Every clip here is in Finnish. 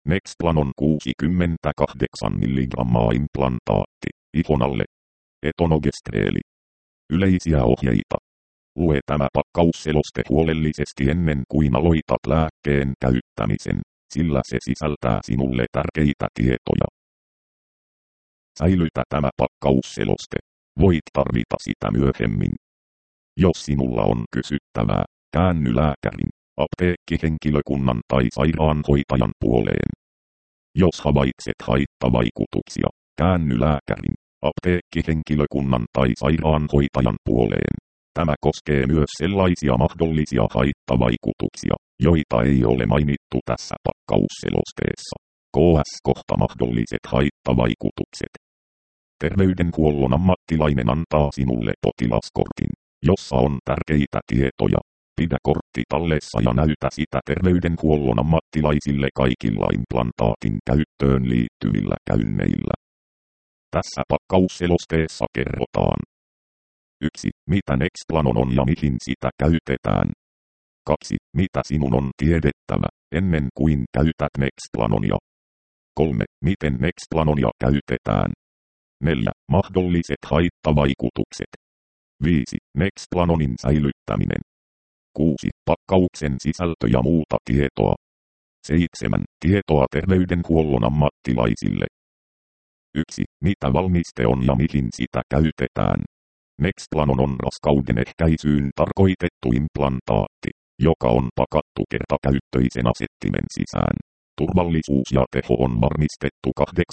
Nexplanon 68 mg implantaatti, ihon alle. Etonogestreeli. Yleisiä ohjeita. Lue tämä pakkausseloste huolellisesti ennen kuin aloitat lääkkeen käyttämisen, sillä se sisältää sinulle tärkeitä tietoja. Säilytä tämä pakkausseloste. Voit tarvita sitä myöhemmin. Jos sinulla on kysyttävää, käänny lääkärin, apteekkihenkilökunnan tai sairaanhoitajan puoleen. Jos havaitset haittavaikutuksia, käänny lääkärin, apteekkihenkilökunnan tai sairaanhoitajan puoleen. Tämä koskee myös sellaisia mahdollisia haittavaikutuksia, joita ei ole mainittu tässä pakkausselosteessa. KS-kohta mahdolliset haittavaikutukset. Terveydenhuollon ammattilainen antaa sinulle potilaskortin, jossa on tärkeitä tietoja. Pidä kortti tallessa ja näytä sitä terveydenhuollon ammattilaisille kaikilla implantaatin käyttöön liittyvillä käynneillä. Tässä pakkausselosteessa kerrotaan. 1. Mitä Nexplanon on ja mihin sitä käytetään. 2. Mitä sinun on tiedettävä, ennen kuin käytät Nexplanonia. 3. Miten Nexplanonia käytetään. 4. Mahdolliset haittavaikutukset. 5. Nexplanonin säilyttäminen. 6. Pakkauksen sisältö ja muuta tietoa. 7. Tietoa terveydenhuollon ammattilaisille. 1. Mitä valmiste on ja mihin sitä käytetään. Nexplanon on raskauden ehkäisyyn tarkoitettu implantaatti, joka on pakattu kertakäyttöisen asettimen sisään. Turvallisuus ja teho on varmistettu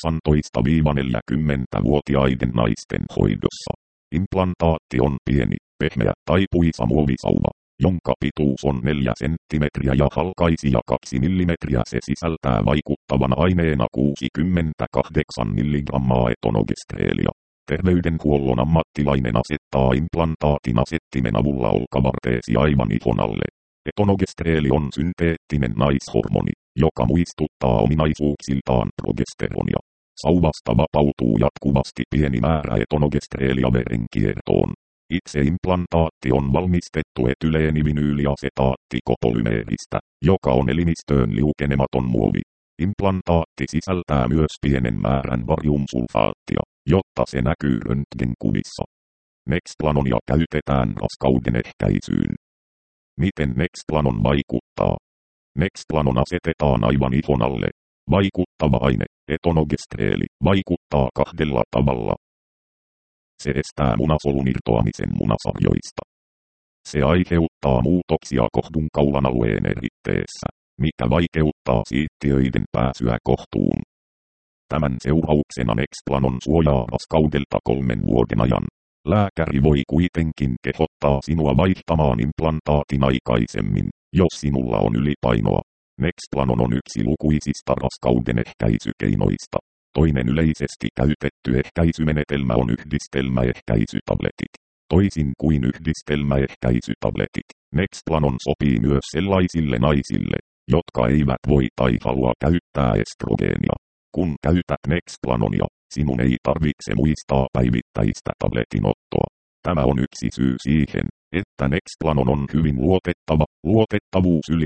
18–40-vuotiaiden naisten hoidossa. Implantaatti on pieni, pehmeä tai puisa muovisauva, jonka pituus on 4 senttimetriä ja halkaisija 2 millimetriä. Se sisältää vaikuttavana aineena 68 mg etonogestreelia. Terveydenhuollon ammattilainen asettaa implantaatin asettimen avulla olkavarteesi aivan ihon alle. Etonogestreeli on synteettinen naishormoni, joka muistuttaa ominaisuuksiltaan progesteronia. Sauvasta vapautuu jatkuvasti pieni määrä etonogestreelia verenkiertoon. Itse implantaatti on valmistettu etyleenivynyyliasetaattikopolymерistä, joka on elimistöön liukenematon muovi. Implantaatti sisältää myös pienen määrän bariumsulfaattia, jotta se näkyy röntgenkuvissa. Nexplanonia käytetään raskauden ehkäisyyn. Miten Nexplanon vaikuttaa? Nexplanon asetetaan aivan ihon alle. Vaikuttava aine, etonogestreeli, vaikuttaa 2 tavalla. Se estää munasolun irtoamisen munasarjoista. Se aiheuttaa muutoksia kohdunkaulan alueen eritteessä, mikä vaikeuttaa siittiöiden pääsyä kohtuun. Tämän seurauksena Nexplanon suojaa raskaudelta 3 vuoden ajan. Lääkäri voi kuitenkin kehottaa sinua vaihtamaan implantaatin aikaisemmin, jos sinulla on ylipainoa. Nexplanon on yksi lukuisista raskauden ehkäisykeinoista. Toinen yleisesti käytetty ehkäisymenetelmä on yhdistelmäehkäisytabletit. Toisin kuin yhdistelmäehkäisytabletit, Nexplanon sopii myös sellaisille naisille, jotka eivät voi tai halua käyttää estrogeenia. Kun käytät Nexplanonia, sinun ei tarvitse muistaa päivittäistä tabletinottoa. Tämä on yksi syy siihen, että Nexplanon on hyvin luotettava, luotettavuus yli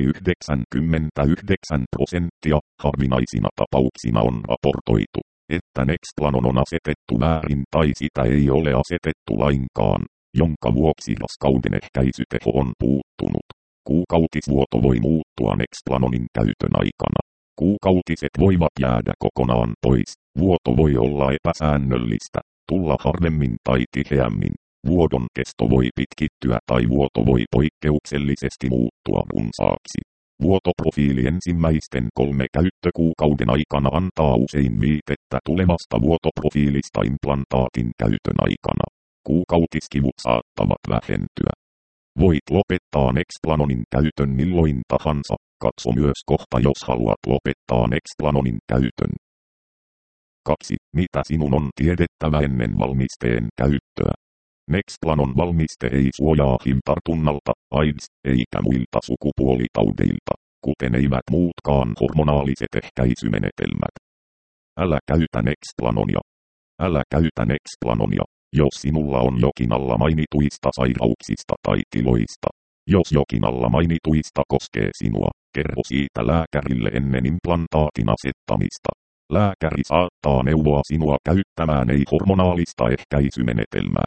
99%, harvinaisina tapauksina on raportoitu, että Nexplanon on asetettu väärin tai sitä ei ole asetettu lainkaan, jonka vuoksi raskauden ehkäisyteho on puuttunut. Kuukautisvuoto voi muuttua Nexplanonin käytön aikana. Kuukautiset voivat jäädä kokonaan pois, vuoto voi olla epäsäännöllistä, tulla harvemmin tai tiheämmin. Vuodon kesto voi pitkittyä tai vuoto voi poikkeuksellisesti muuttua runsaaksi. Vuotoprofiili ensimmäisten 3 käyttökuukauden aikana antaa usein viitettä tulevasta vuotoprofiilista implantaatin käytön aikana. Kuukautiskivut saattavat vähentyä. Voit lopettaa Nexplanonin käytön milloin tahansa. Katso myös kohta, jos haluat lopettaa Nexplanonin käytön. 2. Mitä sinun on tiedettävä ennen valmisteen käyttöä? Nexplanon valmiste ei suojaa HIV-tartunnalta, AIDS, eikä muilta sukupuolitaudeilta, kuten eivät muutkaan hormonaaliset ehkäisymenetelmät. Älä käytä Nexplanonia. Älä käytä Nexplanonia, jos sinulla on jokin alla mainituista sairauksista tai tiloista. Jos jokin alla mainituista koskee sinua, kerro siitä lääkärille ennen implantaatin asettamista. Lääkäri saattaa neuvoa sinua käyttämään ei-hormonaalista ehkäisymenetelmää.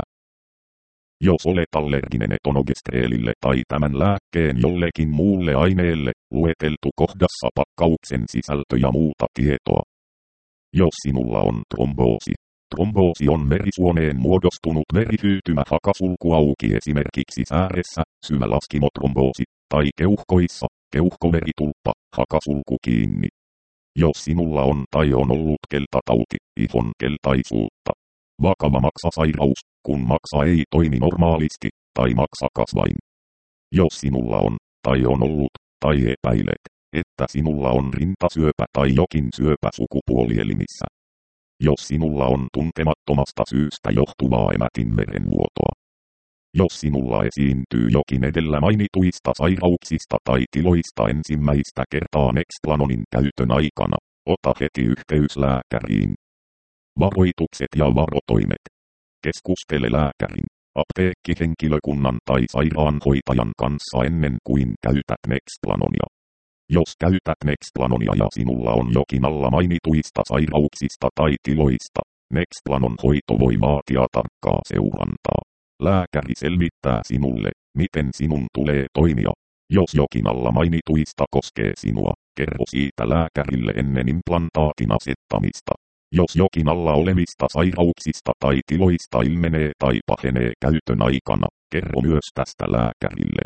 Jos olet allerginen etonogestreelille tai tämän lääkkeen jollekin muulle aineelle, lueteltu kohdassa pakkauksen sisältö ja muuta tietoa. Jos sinulla on tromboosi. Tromboosi on verisuoneen muodostunut verihyytymä hakasulku auki esimerkiksi sääressä, syvälaskimotromboosi, tai keuhkoissa, keuhkoveritulppa, hakasulku kiinni. Jos sinulla on tai on ollut keltatauti, ihon keltaisuutta. Vakava maksasairaus, kun maksa ei toimi normaalisti, tai maksakasvain. Jos sinulla on, tai on ollut, tai epäilet, että sinulla on rintasyöpä tai jokin syöpä sukupuolielimissä. Jos sinulla on tuntemattomasta syystä johtuvaa emätinverenvuotoa. Jos sinulla esiintyy jokin edellä mainituista sairauksista tai tiloista ensimmäistä kertaa Nexplanonin käytön aikana, ota heti yhteys lääkäriin. Varoitukset ja varotoimet. Keskustele lääkärin, apteekkihenkilökunnan tai sairaanhoitajan kanssa ennen kuin käytät Nexplanonia. Jos käytät Nexplanonia ja sinulla on jokin alla mainituista sairauksista tai tiloista, Nexplanon hoito voi vaatia tarkkaa seurantaa. Lääkäri selvittää sinulle, miten sinun tulee toimia. Jos jokin alla mainituista koskee sinua, kerro siitä lääkärille ennen implantaatin asettamista. Jos jokin alla olevista sairauksista tai tiloista ilmenee tai pahenee käytön aikana, kerro myös tästä lääkärille.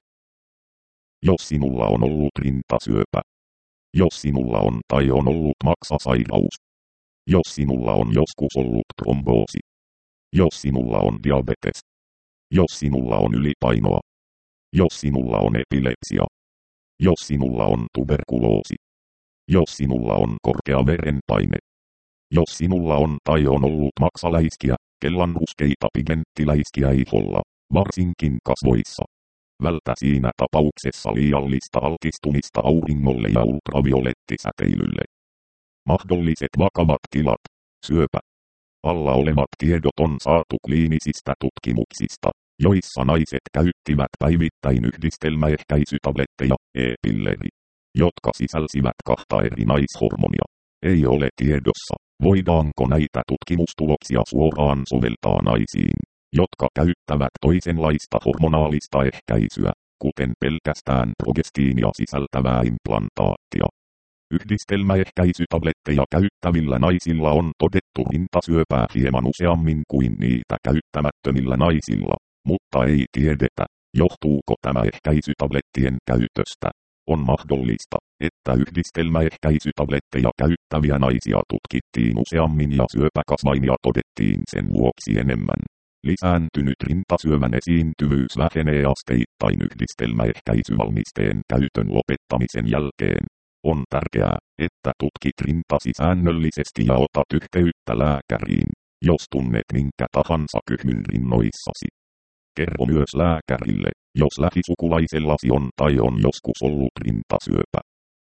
Jos sinulla on ollut rintasyöpä. Jos sinulla on tai on ollut maksasairaus. Jos sinulla on joskus ollut tromboosi. Jos sinulla on diabetes. Jos sinulla on ylipainoa. Jos sinulla on epilepsia. Jos sinulla on tuberkuloosi. Jos sinulla on korkea verenpaine. Jos sinulla on tai on ollut maksaläiskiä, kellanruskeita pigmenttiläiskiä iholla, varsinkin kasvoissa. Vältä siinä tapauksessa liiallista altistumista auringolle ja ultraviolettisäteilylle. Mahdolliset vakavat tilat, syöpä. Alla olevat tiedot on saatu kliinisistä tutkimuksista, joissa naiset käyttivät päivittäin yhdistelmäehkäisytabletteja, e-pilleri, jotka sisälsivät 2 eri naishormonia. Ei ole tiedossa, voidaanko näitä tutkimustuloksia suoraan soveltaa naisiin, jotka käyttävät toisenlaista hormonaalista ehkäisyä, kuten pelkästään progestiinia sisältävää implantaattia. Yhdistelmäehkäisytabletteja käyttävillä naisilla on todettu rintasyöpää hieman useammin kuin niitä käyttämättömillä naisilla, mutta ei tiedetä, johtuuko tämä ehkäisytablettien käytöstä. On mahdollista, että yhdistelmäehkäisytabletteja käyttäviä naisia tutkittiin useammin ja syöpäkasvainia todettiin sen vuoksi enemmän. Lisääntynyt rintasyövän esiintyvyys vähenee asteittain yhdistelmäehkäisyvalmisteen käytön lopettamisen jälkeen. On tärkeää, että tutkit rintasi säännöllisesti ja otat yhteyttä lääkäriin, jos tunnet minkä tahansa kyhmyn rinnoissasi. Kerro myös lääkärille, jos lähisukulaisellasi on tai on joskus ollut rintasyöpä.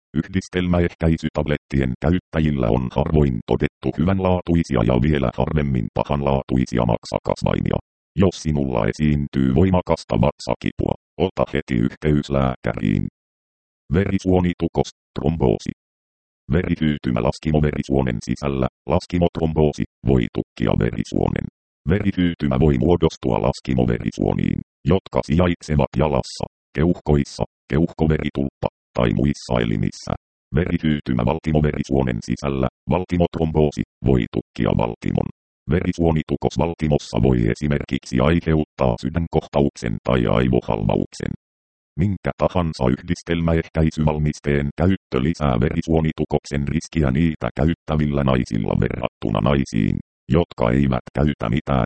Yhdistelmäehkäisytablettien käyttäjillä on harvoin todettu hyvänlaatuisia ja vielä harvemmin pahanlaatuisia maksakasvainia. Jos sinulla esiintyy voimakasta vatsakipua, ota heti yhteys lääkäriin. Verisuonitukos, tromboosi. Verihyytymä laskimoverisuonen sisällä, laskimotromboosi, voi tukkia verisuonen. Verihyytymä voi muodostua laskimoverisuoniin, jotka sijaitsevat jalassa, keuhkoissa, keuhkoveritulppa tai muissa elimissä. Verihyytymä valtimoverisuonen sisällä, valtimotromboosi, voi tukkia valtimon. Verisuonitukos valtimossa voi esimerkiksi aiheuttaa sydänkohtauksen tai aivohalvauksen. Minkä tahansa yhdistelmäehkäisyvalmisteen käyttö lisää verisuonitukoksen riskiä niitä käyttävillä naisilla verrattuna naisiin, jotka eivät käytä mitään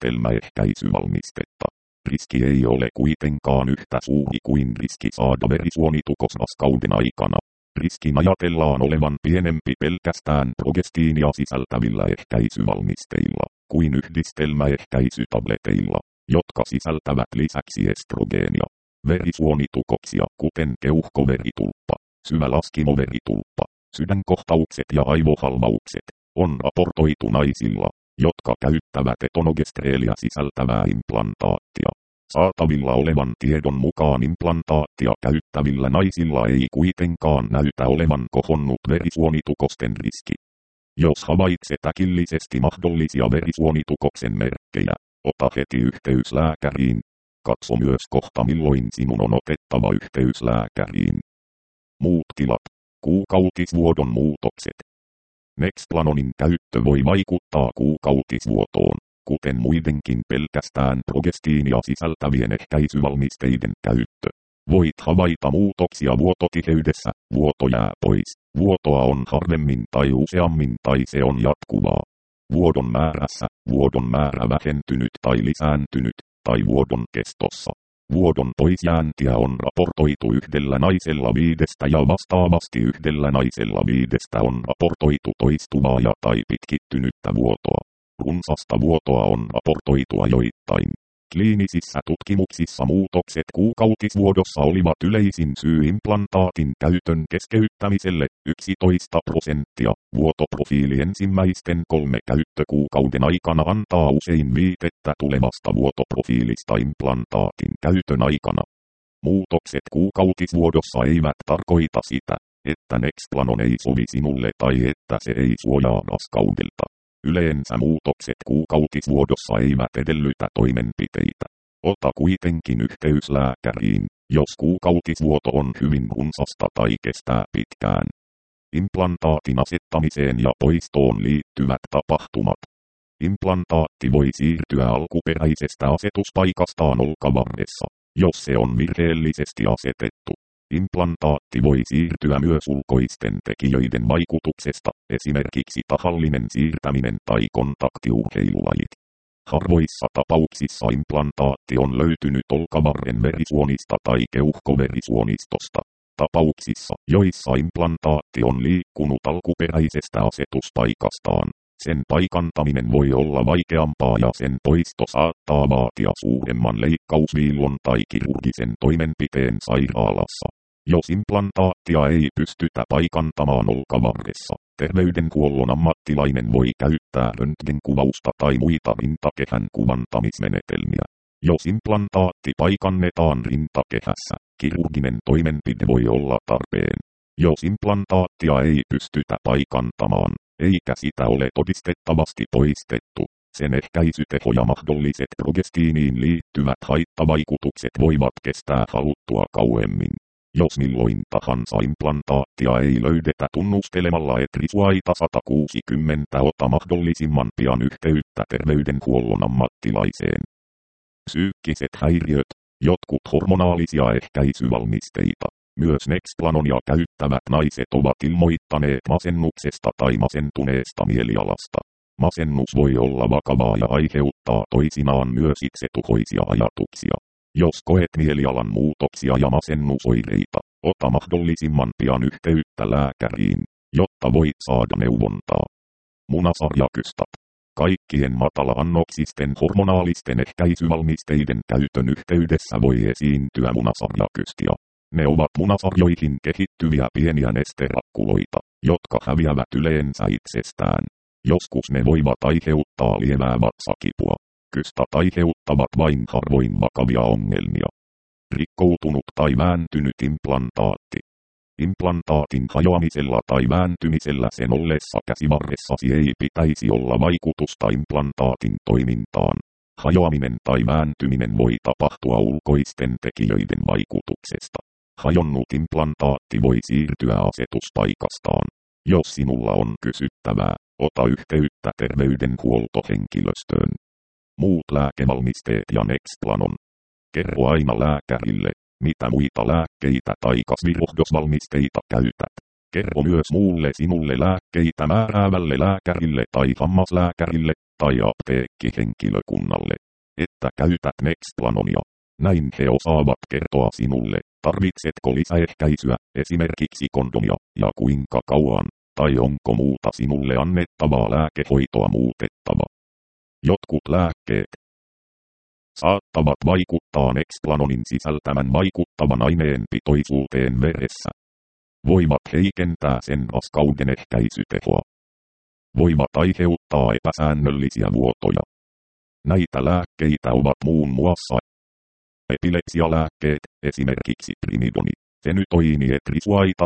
yhdistelmäehkäisyvalmistetta. Riski ei ole kuitenkaan yhtä suuri kuin riski saada verisuonitukos raskauden aikana. Riskin ajatellaan olevan pienempi pelkästään progestiinia sisältävillä ehkäisyvalmisteilla kuin yhdistelmäehkäisytableteilla, jotka sisältävät lisäksi estrogeenia. Verisuonitukoksia kuten keuhkoveritulppa, syvälaskimoveritulppa, sydänkohtaukset ja aivohalvaukset on raportoitu naisilla, jotka käyttävät etonogestreelia sisältävää implantaattia. Saatavilla olevan tiedon mukaan implantaattia käyttävillä naisilla ei kuitenkaan näytä olevan kohonnut verisuonitukosten riski. Jos havaitset äkillisesti mahdollisia verisuonitukoksen merkkejä, ota heti yhteys lääkäriin. Katso myös kohta milloin sinun on otettava yhteys lääkäriin. Muut tilat. Kuukautisvuodon muutokset. Nexplanonin käyttö voi vaikuttaa kuukautisvuotoon, kuten muidenkin pelkästään progestiinia sisältävien ehkäisyvalmisteiden käyttö. Voit havaita muutoksia vuototiheydessä, vuoto jää pois, vuotoa on harvemmin tai useammin tai se on jatkuvaa. Vuodon määrässä, vuodon määrä vähentynyt tai lisääntynyt, tai vuodon kestossa. Vuodon poisjääntiä on raportoitu 1 naisella 5 ja vastaavasti 1 naisella 5 on raportoitu toistuvaa ja tai pitkittynyttä vuotoa. Runsasta vuotoa on raportoitu ajoittain. Kliinisissä tutkimuksissa muutokset kuukautisvuodossa olivat yleisin syy implantaatin käytön keskeyttämiselle 11%. Vuotoprofiili ensimmäisten 3 käyttökuukauden aikana antaa usein viitettä tulevasta vuotoprofiilista implantaatin käytön aikana. Muutokset kuukautisvuodossa eivät tarkoita sitä, että Nexplanon ei sovi sinulle tai että se ei suojaa raskaudelta. Yleensä muutokset kuukautisvuodossa eivät edellytä toimenpiteitä. Ota kuitenkin yhteys lääkäriin, jos kuukautisvuoto on hyvin runsasta tai kestää pitkään. Implantaatin asettamiseen ja poistoon liittyvät tapahtumat. Implantaatti voi siirtyä alkuperäisestä asetuspaikastaan olkavarressa, jos se on virheellisesti asetettu. Implantaatti voi siirtyä myös ulkoisten tekijöiden vaikutuksesta, esimerkiksi tahallinen siirtäminen tai kontaktiurheilulajit. Harvoissa tapauksissa implantaatti on löytynyt olkavarren verisuonista tai keuhkoverisuonistosta. Tapauksissa, joissa implantaatti on liikkunut alkuperäisestä asetuspaikastaan, sen paikantaminen voi olla vaikeampaa ja sen poisto saattaa vaatia suuremman leikkausviilon tai kirurgisen toimenpiteen sairaalassa. Jos implantaattia ei pystytä paikantamaan olkavarressa, terveydenhuollon ammattilainen voi käyttää röntgenkuvausta tai muita rintakehän kuvantamismenetelmiä. Jos implantaatti paikannetaan rintakehässä, kirurginen toimenpide voi olla tarpeen. Jos implantaattia ei pystytä paikantamaan, eikä sitä ole todistettavasti poistettu, sen ehkäisyteho ja mahdolliset progestiiniin liittyvät haittavaikutukset voivat kestää haluttua kauemmin. Jos milloin tahansa implantaattia ei löydetä tunnustelemalla etrisuaita 160, ota mahdollisimman pian yhteyttä terveydenhuollon ammattilaiseen. Psyykkiset häiriöt. Jotkut hormonaalisia ehkäisyvalmisteita, myös Nexplanonia käyttävät naiset ovat ilmoittaneet masennuksesta tai masentuneesta mielialasta. Masennus voi olla vakavaa ja aiheuttaa toisinaan myös itsetuhoisia ajatuksia. Jos koet mielialan muutoksia ja masennusoireita, ota mahdollisimman pian yhteyttä lääkäriin, jotta voit saada neuvontaa. Munasarjakystat. Kaikkien matala-annoksisten hormonaalisten ehkäisyvalmisteiden käytön yhteydessä voi esiintyä munasarjakystia. Ne ovat munasarjoihin kehittyviä pieniä nesterakkuloita, jotka häviävät yleensä itsestään. Joskus ne voivat aiheuttaa lievää vatsakipua. Kystat aiheuttavat vain harvoin vakavia ongelmia. Rikkoutunut tai vääntynyt implantaatti. Implantaatin hajoamisella tai vääntymisellä sen ollessa käsivarressasi ei pitäisi olla vaikutusta implantaatin toimintaan. Hajoaminen tai vääntyminen voi tapahtua ulkoisten tekijöiden vaikutuksesta. Hajonnut implantaatti voi siirtyä asetuspaikastaan. Jos sinulla on kysyttävää, ota yhteyttä terveydenhuoltohenkilöstöön. Muut lääkevalmisteet ja Nexplanon. Kerro aina lääkärille, mitä muita lääkkeitä tai kasvirohdosvalmisteita käytät. Kerro myös muulle sinulle lääkkeitä määräävälle lääkärille tai hammaslääkärille tai apteekkihenkilökunnalle, että käytät Nexplanonia. Näin he osaavat kertoa sinulle, tarvitsetko lisäehkäisyä, esimerkiksi kondomia, ja kuinka kauan, tai onko muuta sinulle annettavaa lääkehoitoa muutettava. Jotkut lääkkeet saattavat vaikuttaa Nexplanonin sisältämän vaikuttavan aineen pitoisuuteen veressä. Voivat heikentää sen raskauden ehkäisytehoa. Voivat aiheuttaa epäsäännöllisiä vuotoja. Näitä lääkkeitä ovat muun muassa Epilepsialääkkeet, esimerkiksi primidoni, fenytoini etrisuaita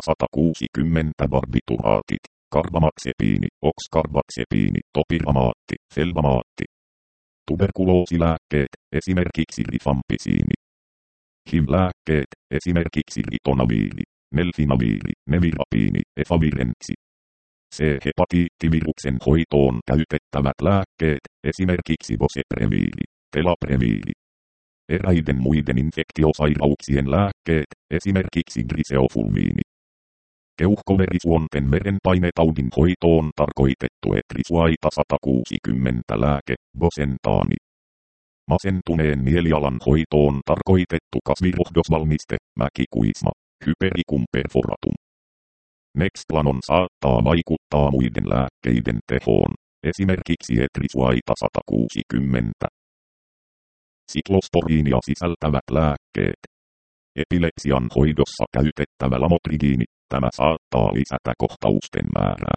160 barbituraatit, karbamaxepiini, oxkarbaksepiini, topiramaatti, felbamaatti. Tuberkuloosilääkkeet, esimerkiksi rifampisiini. HIV-lääkkeet, esimerkiksi ritonaviiri, nelfinaviiri, nevirapiini, efavirenksi. C-hepatiittiviruksen hoitoon käytettävät lääkkeet, esimerkiksi bocepreviiri, telapreviiri. Eräiden muiden infektiosairauksien lääkkeet, esimerkiksi griseofulviini. Keuhkoverisuonten verenpainetaudin hoitoon tarkoitettu etrisuaita 160 lääke, bosentaani. Masentuneen mielialan hoitoon tarkoitettu kasvirohdosvalmiste, mäkikuisma, Hypericum perforatum. Nexplanon saattaa vaikuttaa muiden lääkkeiden tehoon, esimerkiksi etrisuaita 160. Siklosporiinia sisältävät lääkkeet. Epilepsian hoidossa käytettävä lamotrigiini, tämä saattaa lisätä kohtausten määrää.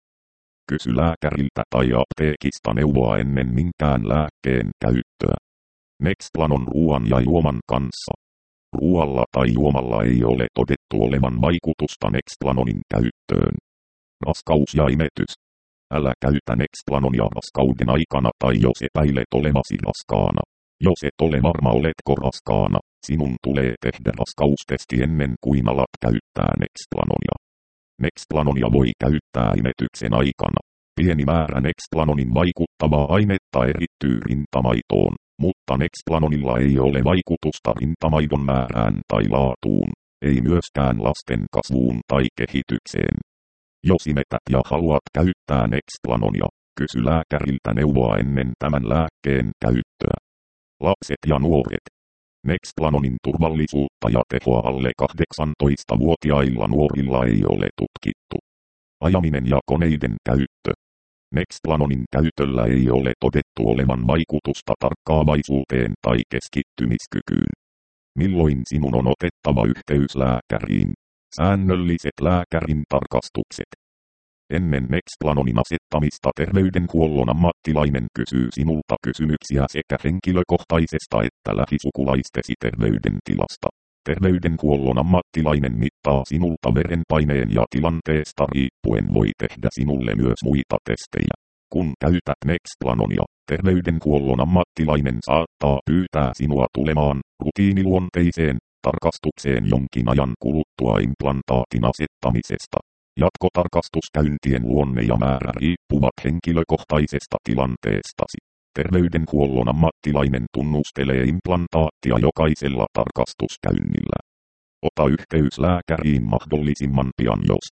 Kysy lääkäriltä tai apteekista neuvoa ennen minkään lääkkeen käyttöä. Nexplanon ruoan ja juoman kanssa. Ruoalla tai juomalla ei ole todettu olevan vaikutusta Nexplanonin käyttöön. Raskaus ja imetys. Älä käytä Nexplanonia raskauden aikana tai jos epäilet olevasi raskaana. Jos et ole varma oletko raskaana, sinun tulee tehdä raskaustesti ennen kuin alat käyttää Nexplanonia. Nexplanonia voi käyttää imetyksen aikana. Pieni määrä Nexplanonin vaikuttavaa ainetta erittyy rintamaitoon, mutta Nexplanonilla ei ole vaikutusta rintamaidon määrään tai laatuun, ei myöskään lasten kasvuun tai kehitykseen. Jos imetät ja haluat käyttää Nexplanonia, kysy lääkäriltä neuvoa ennen tämän lääkkeen käyttöä. Lapset ja nuoret. Nexplanonin turvallisuutta ja tehoa alle 18-vuotiailla nuorilla ei ole tutkittu. Ajaminen ja koneiden käyttö. Nexplanonin käytöllä ei ole todettu olevan vaikutusta tarkkaavaisuuteen tai keskittymiskykyyn. Milloin sinun on otettava yhteys lääkäriin? Säännölliset lääkärin tarkastukset. Ennen Nexplanonin asettamista terveydenhuollon ammattilainen kysyy sinulta kysymyksiä sekä henkilökohtaisesta että lähisukulaistesi terveydentilasta. Terveydenhuollon ammattilainen mittaa sinulta verenpaineen ja tilanteesta riippuen voi tehdä sinulle myös muita testejä. Kun käytät Nexplanonia, terveydenhuollon ammattilainen saattaa pyytää sinua tulemaan rutiiniluonteiseen tarkastukseen jonkin ajan kuluttua implantaatin asettamisesta. Jatkotarkastuskäyntien luonne ja määrä riippuvat henkilökohtaisesta tilanteestasi. Terveydenhuollon ammattilainen tunnustelee implantaattia jokaisella tarkastuskäynnillä. Ota yhteys lääkäriin mahdollisimman pian jos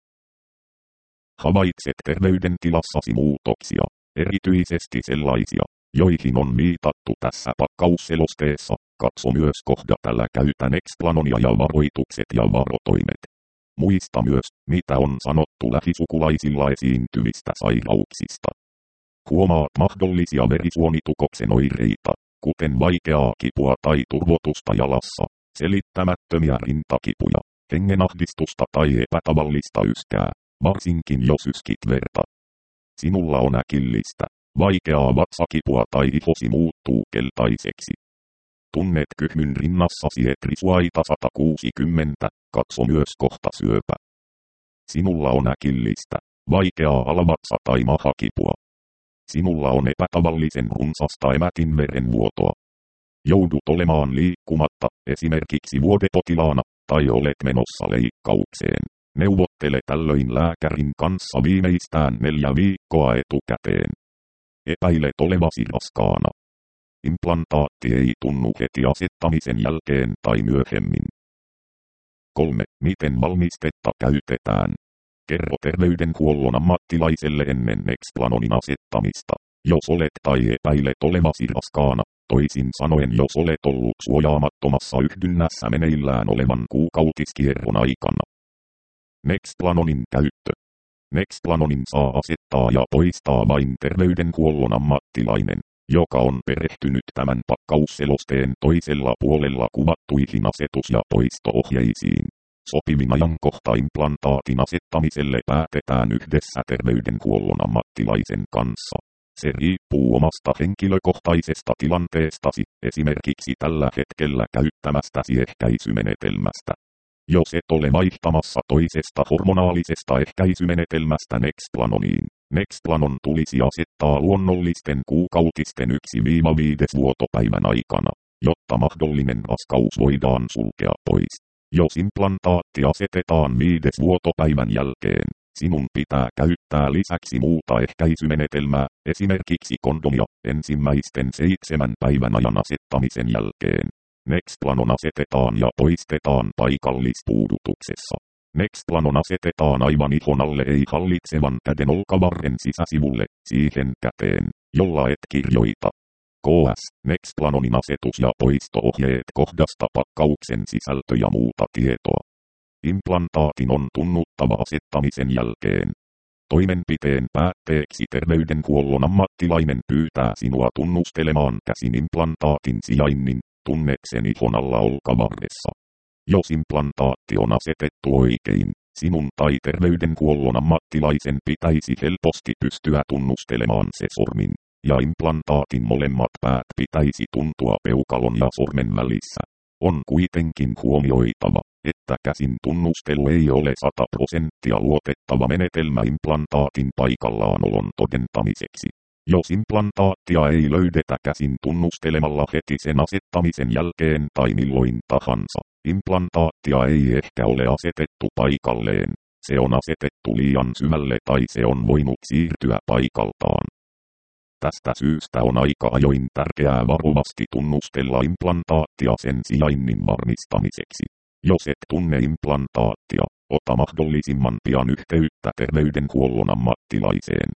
havaitset terveydentilassasi muutoksia, erityisesti sellaisia, joihin on viitattu tässä pakkausselosteessa. Katso myös kohdat älä käytä Nexplanonia ja varoitukset ja varotoimet. Muista myös, mitä on sanottu lähisukulaisilla esiintyvistä sairauksista. Huomaat mahdollisia verisuonitukoksen oireita, kuten vaikeaa kipua tai turvotusta jalassa, selittämättömiä rintakipuja, hengenahdistusta tai epätavallista yskää, varsinkin jos yskit verta. Sinulla on äkillistä, vaikeaa vatsakipua tai ihosi muuttuu keltaiseksi. Tunnet kyhmyn rinnassasi etrisuaita 160, katso myös kohta syöpä. Sinulla on äkillistä, vaikeaa alavatsa tai mahakipua. Sinulla on epätavallisen runsasta emätinverenvuotoa. Joudut olemaan liikkumatta, esimerkiksi vuodepotilaana, tai olet menossa leikkaukseen. Neuvottele tällöin lääkärin kanssa viimeistään 4 viikkoa etukäteen. Epäilet olevasi raskaana. Implantaatti ei tunnu heti asettamisen jälkeen tai myöhemmin. 3. Miten valmistetta käytetään? Kerro terveydenhuollon ammattilaiselle ennen Nexplanonin asettamista, jos olet tai epäilet olevasi raskaana, toisin sanoen jos olet ollut suojaamattomassa yhdynnässä meneillään olevan kuukautiskierron aikana. Nexplanonin käyttö. Nexplanonin saa asettaa ja poistaa vain terveydenhuollon ammattilainen, joka on perehtynyt tämän pakkausselosteen toisella puolella kuvattuihin asetus- ja poisto-ohjeisiin. Sopivin ajankohta implantaatin asettamiselle päätetään yhdessä terveydenhuollon ammattilaisen kanssa. Se riippuu omasta henkilökohtaisesta tilanteestasi, esimerkiksi tällä hetkellä käyttämästäsi ehkäisymenetelmästä. Jos et ole vaihtamassa toisesta hormonaalisesta ehkäisymenetelmästä Nexplanoniin, Nexplanon tulisi asettaa luonnollisten kuukautisten 1-5 vuotopäivän aikana, jotta mahdollinen raskaus voidaan sulkea pois. Jos implantaatti asetetaan 5 vuotopäivän jälkeen, sinun pitää käyttää lisäksi muuta ehkäisymenetelmää, esimerkiksi kondomia, ensimmäisten 7 päivän ajan asettamisen jälkeen. Nexplanon asetetaan ja poistetaan paikallispuudutuksessa. Nexplanon asetetaan aivan ihon alle ei hallitsevan käden olkavarren sisäsivulle, siihen käteen, jolla et kirjoita. KS, Nexplanonin asetus ja poisto-ohjeet kohdasta pakkauksen sisältö ja muuta tietoa. Implantaatin on tunnuttava asettamisen jälkeen. Toimenpiteen päätteeksi terveydenhuollon ammattilainen pyytää sinua tunnustelemaan käsin implantaatin sijainnin, tunneksen ihon alla olkavarressa. Jos implantaatti on asetettu oikein, sinun tai terveydenhuollon ammattilaisen pitäisi helposti pystyä tunnustelemaan se sormin, ja implantaatin molemmat päät pitäisi tuntua peukalon ja sormen välissä. On kuitenkin huomioitava, että käsin tunnustelu ei ole 100% luotettava menetelmä implantaatin paikallaanolon todentamiseksi. Jos implantaattia ei löydetä käsin tunnustelemalla heti sen asettamisen jälkeen tai milloin tahansa, implantaattia ei ehkä ole asetettu paikalleen, se on asetettu liian syvälle tai se on voinut siirtyä paikaltaan. Tästä syystä on aika ajoin tärkeää varovasti tunnustella implantaattia sen sijainnin varmistamiseksi. Jos et tunne implantaattia, ota mahdollisimman pian yhteyttä terveydenhuollon ammattilaiseen.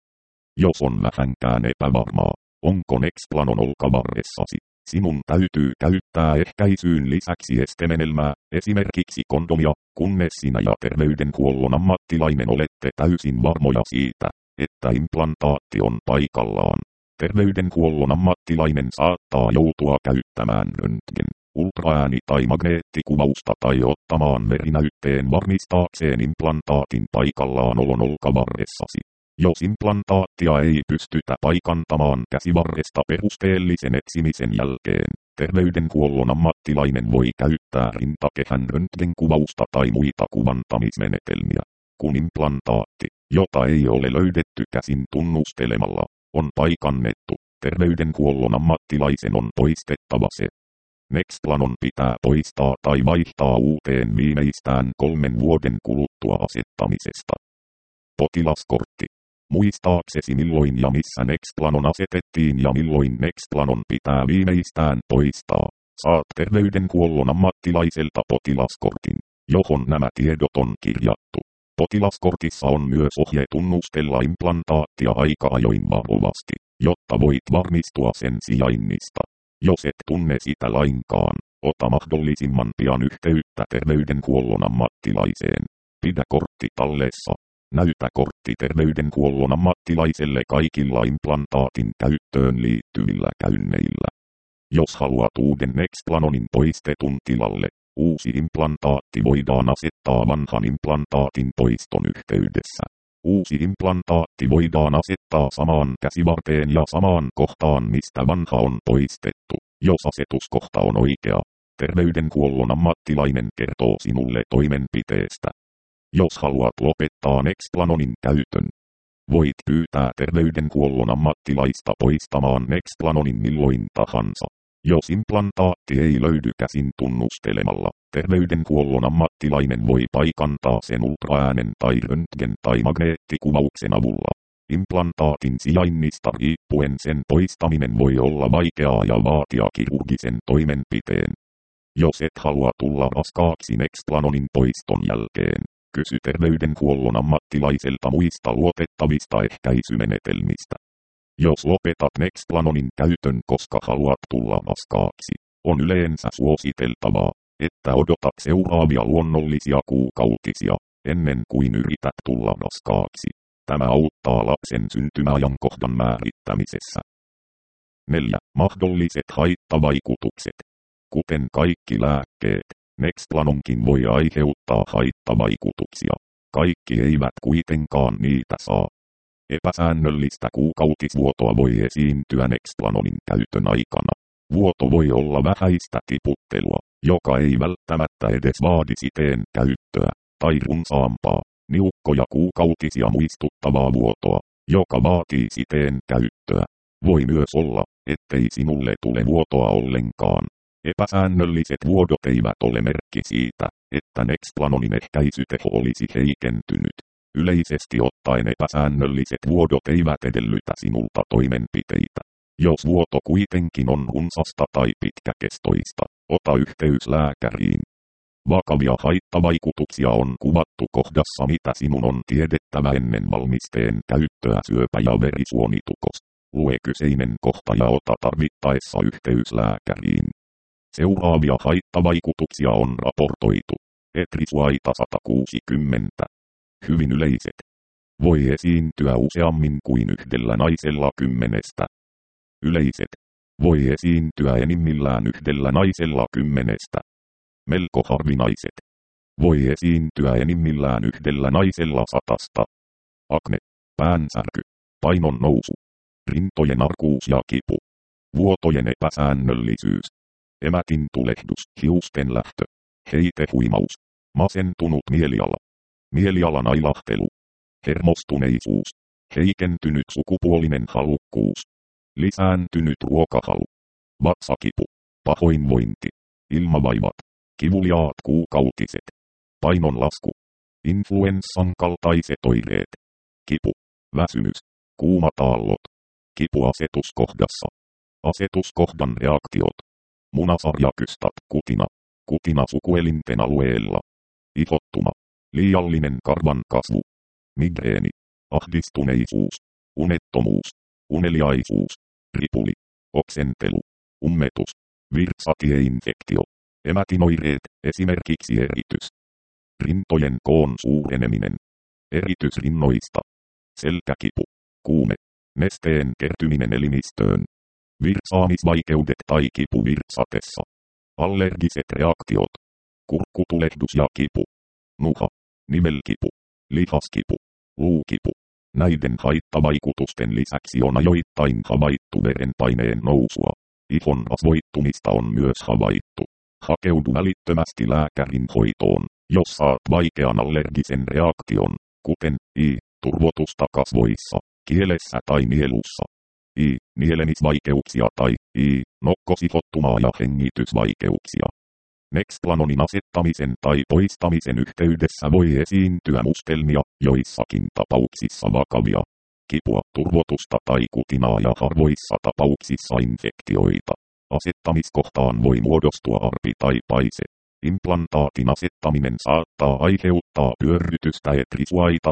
Jos on vähänkään epävarmaa, onko Nexplanon olkavarressasi, sinun täytyy käyttää ehkäisyyn lisäksi estemenetelmää, esimerkiksi kondomia, kunnes sinä ja terveydenhuollon ammattilainen olette täysin varmoja siitä, että implantaatti on paikallaan. Terveydenhuollon ammattilainen saattaa joutua käyttämään röntgen, ultraääni- tai magneettikuvausta tai ottamaan verinäytteen varmistaakseen implantaatin paikallaanolon olkavarressasi. Jos implantaattia ei pystytä paikantamaan käsivarresta perusteellisen etsimisen jälkeen, terveydenhuollon ammattilainen voi käyttää rintakehän röntgenkuvausta tai muita kuvantamismenetelmiä. Kun implantaatti, jota ei ole löydetty käsin tunnustelemalla, on paikannettu, terveydenhuollon ammattilaisen on poistettava se. Nexplanon pitää poistaa tai vaihtaa uuteen viimeistään 3 vuoden kuluttua asettamisesta. Potilaskortti. Muistaaksesi milloin ja missä Nexplanon asetettiin ja milloin Nexplanon pitää viimeistään poistaa, saat terveydenhuollon ammattilaiselta potilaskortin, johon nämä tiedot on kirjattu. Potilaskortissa on myös ohje tunnustella implantaattia aika ajoin varovasti, jotta voit varmistua sen sijainnista. Jos et tunne sitä lainkaan, ota mahdollisimman pian yhteyttä terveydenhuollon ammattilaiseen. Pidä kortti tallessa. Näytä kortti terveydenhuollon ammattilaiselle kaikilla implantaatin käyttöön liittyvillä käynneillä. Jos haluat uuden Nexplanonin poistetun tilalle, uusi implantaatti voidaan asettaa vanhan implantaatin poiston yhteydessä. Uusi implantaatti voidaan asettaa samaan käsivarteen ja samaan kohtaan, mistä vanha on poistettu, jos asetuskohta on oikea. Terveydenhuollon ammattilainen kertoo sinulle toimenpiteestä. Jos haluat lopettaa Nexplanonin käytön, voit pyytää terveydenhuollon ammattilaista poistamaan Nexplanonin milloin tahansa. Jos implantaatti ei löydy käsin tunnustelemalla, terveydenhuollon ammattilainen voi paikantaa sen ultraäänen tai röntgen tai magneettikuvauksen avulla. Implantaatin sijainnista riippuen sen poistaminen voi olla vaikeaa ja vaatia kirurgisen toimenpiteen. Jos et halua tulla raskaaksi Nexplanonin poiston jälkeen, kysy terveydenhuollon ammattilaiselta muista luotettavista ehkäisymenetelmistä. Jos lopetat Nexplanonin käytön, koska haluat tulla raskaaksi, on yleensä suositeltavaa, että odotat seuraavia luonnollisia kuukautisia, ennen kuin yrität tulla raskaaksi. Tämä auttaa lapsen syntymäajankohdan määrittämisessä. 4. Mahdolliset haittavaikutukset. Kuten kaikki lääkkeet, Nexplanonkin voi aiheuttaa haittavaikutuksia. Kaikki eivät kuitenkaan niitä saa. Epäsäännöllistä kuukautisvuotoa voi esiintyä Nexplanonin käytön aikana. Vuoto voi olla vähäistä tiputtelua, joka ei välttämättä edes vaadi siteen käyttöä, tai runsaampaa, niukkoja kuukautisia muistuttavaa vuotoa, joka vaatii siteen käyttöä. Voi myös olla, ettei sinulle tule vuotoa ollenkaan. Epäsäännölliset vuodot eivät ole merkki siitä, että Nexplanonin ehkäisyteho olisi heikentynyt. Yleisesti ottaen epäsäännölliset vuodot eivät edellytä sinulta toimenpiteitä. Jos vuoto kuitenkin on runsasta tai pitkäkestoista, ota yhteys lääkäriin. Vakavia haittavaikutuksia on kuvattu kohdassa mitä sinun on tiedettävä ennen valmisteen käyttöä syöpä- ja verisuonitukos. Lue kyseinen kohta ja ota tarvittaessa yhteys lääkäriin. Seuraavia haittavaikutuksia on raportoitu. Etrisuaita 160. Hyvin yleiset. Voi esiintyä useammin kuin yhdellä naisella 10. Yleiset. Voi esiintyä enimmillään yhdellä naisella 10. Melko harvinaiset. Voi esiintyä enimmillään yhdellä naisella 100. Akne, päänsärky, painon nousu, rintojen arkuus ja kipu, vuotojen epäsäännöllisyys, emätin tulehdus, hiusten lähtö, heitehuimaus, masentunut mieliala, mielialan ailahtelu, hermostuneisuus, heikentynyt sukupuolinen halukkuus, lisääntynyt ruokahalu, vatsakipu, pahoinvointi, ilmavaivat, kivuliaat kuukautiset, painonlasku, influenssan kaltaiset oireet, kipu, väsymys, kuumat aallot, kipu asetuskohdassa, asetuskohdan reaktiot, munasarjakystat, kutina, kutina sukuelinten alueella, ihottuma, liiallinen karvan kasvu, migreeni, ahdistuneisuus, unettomuus, uneliaisuus, ripuli, oksentelu, ummetus, virtsatieinfektio, emätinoireet, esimerkiksi eritys, rintojen koon suureneminen, eritys rinnoista, selkäkipu, kuume, nesteen kertyminen elimistöön, virtsaamisvaikeudet tai kipu virtsatessa, allergiset reaktiot, kurkkutulehdus ja kipu, nuha, nivelkipu, lihaskipu, luukipu. Näiden haittavaikutusten lisäksi on ajoittain havaittu verenpaineen nousua. Ihon rasvoittumista on myös havaittu. Hakeudu välittömästi lääkärin hoitoon, jos saat vaikean allergisen reaktion, kuten turvotusta kasvoissa, kielessä tai nielussa. Nielemisvaikeuksia tai nokkosihottumaa ja hengitysvaikeuksia. Nexplanonin asettamisen tai poistamisen yhteydessä voi esiintyä mustelmia, joissakin tapauksissa vakavia, kipua, turvotusta tai kutinaa ja harvoissa tapauksissa infektioita. Asettamiskohtaan voi muodostua arpi tai paise. Implantaatin asettaminen saattaa aiheuttaa pyörrytystä etrisuaita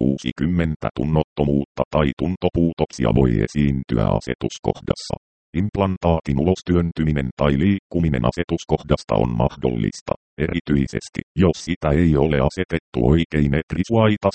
160 tunnottomuutta tai tuntopuutoksia voi esiintyä asetuskohdassa. Implantaatin ulostyöntyminen tai liikkuminen asetuskohdasta on mahdollista, erityisesti jos sitä ei ole asetettu oikein etrisuaita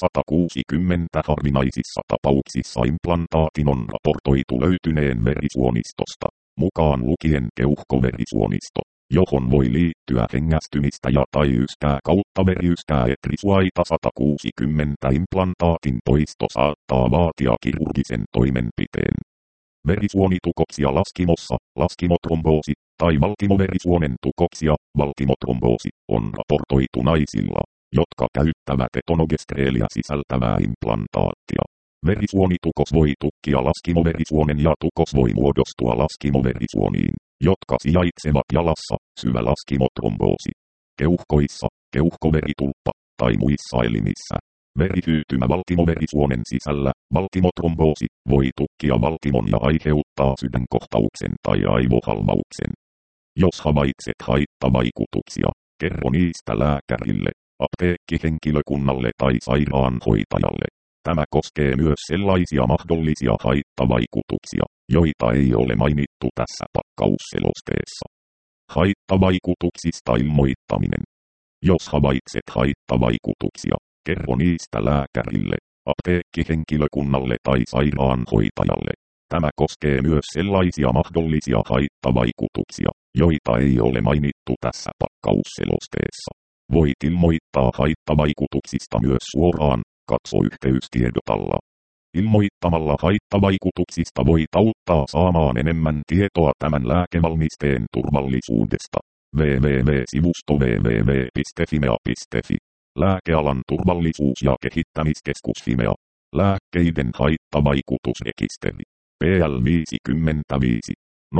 160 harvinaisissa tapauksissa implantaatin on raportoitu löytyneen verisuonistosta, mukaan lukien keuhkoverisuonisto, johon voi liittyä hengästymistä ja tai yskää kautta veriyskää etrisuaita 160 implantaatin poisto saattaa vaatia kirurgisen toimenpiteen. Verisuonitukoksia laskimossa, laskimotromboosi, tai valtimoverisuonen tukoksia, valtimotromboosi, on raportoitu naisilla, jotka käyttävät etonogestreelia sisältävää implantaattia. Verisuonitukos voi tukkia laskimoverisuonen ja tukos voi muodostua laskimoverisuoniin, jotka sijaitsevat jalassa, syvä laskimotromboosi, keuhkoissa, keuhkoveritulppa, tai muissa elimissä. Verihyytymä valtimoverisuonen sisällä, valtimotromboosi, voi tukkia valtimon ja aiheuttaa sydänkohtauksen tai aivohalvauksen. Jos havaitset haittavaikutuksia, kerro niistä lääkärille, apteekkihenkilökunnalle tai sairaanhoitajalle. Tämä koskee myös sellaisia mahdollisia haittavaikutuksia, joita ei ole mainittu tässä pakkausselosteessa. Haittavaikutuksista ilmoittaminen. Jos havaitset haittavaikutuksia, kerro niistä lääkärille, apteekkihenkilökunnalle tai sairaanhoitajalle. Tämä koskee myös sellaisia mahdollisia haittavaikutuksia, joita ei ole mainittu tässä pakkausselosteessa. Voit ilmoittaa haittavaikutuksista myös suoraan, katso yhteystiedotalla. Ilmoittamalla haittavaikutuksista voit auttaa saamaan enemmän tietoa tämän lääkevalmisteen turvallisuudesta. www.sivusto www.fimea.fi. Lääkealan turvallisuus- ja kehittämiskeskus Fimea. Lääkkeiden haittavaikutusrekisteri. PL 55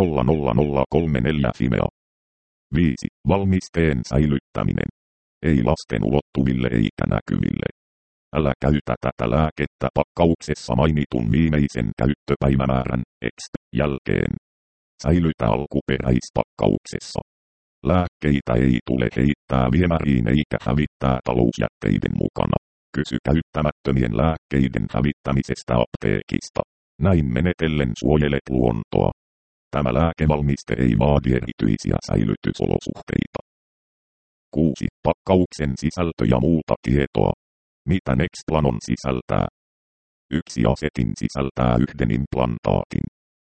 00034 Fimea. 5. Valmisteen säilyttäminen. Ei lasten ulottuville eikä näkyville. Älä käytä tätä lääkettä pakkauksessa mainitun viimeisen käyttöpäivämäärän EXP jälkeen. Säilytä alkuperäispakkauksessa. Lääkkeitä ei tule heittää viemäriin eikä hävittää talousjätteiden mukana. Kysy käyttämättömien lääkkeiden hävittämisestä apteekista. Näin menetellen suojelet luontoa. Tämä lääkevalmiste ei vaadi erityisiä säilytysolosuhteita. 6. Pakkauksen sisältö ja muuta tietoa. Mitä Nexplanon sisältää? 1 asetin sisältää 1 implantaatin.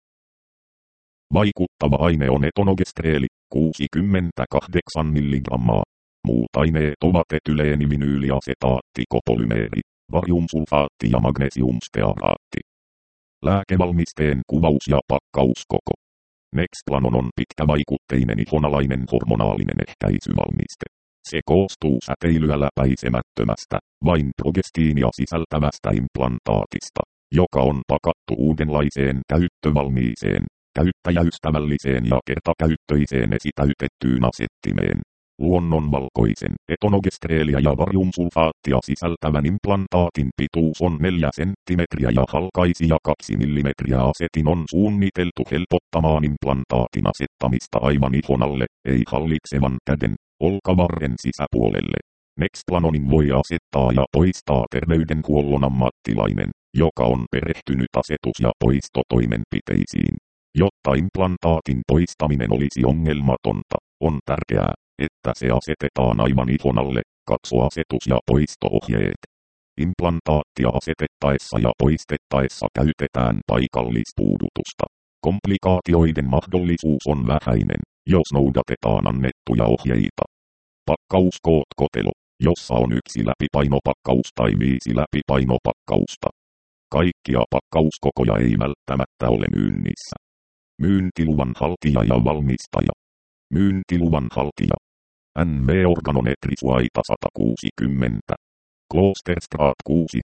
Vaikuttava aine on etonogestreeli, 68 mg. Muut aineet ovat etyleenivynyyliasetaatti, kopolymeeri, bariumsulfaatti ja magnesiumstearaatti. Lääkevalmisteen kuvaus ja pakkauskoko. Nexplanon on pitkävaikutteinen ihonalainen hormonaalinen ehkäisyvalmiste. Se koostuu säteilyä läpäisemättömästä, vain progestiinia sisältävästä implantaatista, joka on pakattu uudenlaiseen käyttövalmiiseen, käyttäjäystävälliseen ja kertakäyttöiseen esitäytettyyn asettimeen. Luonnonvalkoisen etonogestreelia ja bariumsulfaattia sisältävän implantaatin pituus on 4 cm ja halkaisija 2 mm. Asetin on suunniteltu helpottamaan implantaatin asettamista aivan ihon alle, ei hallitsevan käden, olkavarren sisäpuolelle. Nexplanonin voi asettaa ja poistaa terveydenhuollon ammattilainen, joka on perehtynyt asetus- ja poistotoimenpiteisiin. Jotta implantaatin poistaminen olisi ongelmatonta, on tärkeää, että se asetetaan aivan ihon alle. Katso asetus- ja poisto-ohjeet. Implantaattia asetettaessa ja poistettaessa käytetään paikallispuudutusta. Komplikaatioiden mahdollisuus on vähäinen, jos noudatetaan annettuja ohjeita. Pakkauskootkotelo, jossa on 1 läpipainopakkaus tai 5 läpipainopakkausta. Kaikkia pakkauskokoja ei välttämättä ole myynnissä. Myyntiluvan haltija ja valmistaja. Myyntiluvan haltija. NV Organon Etrisuaita 160. Klosterstraat 6,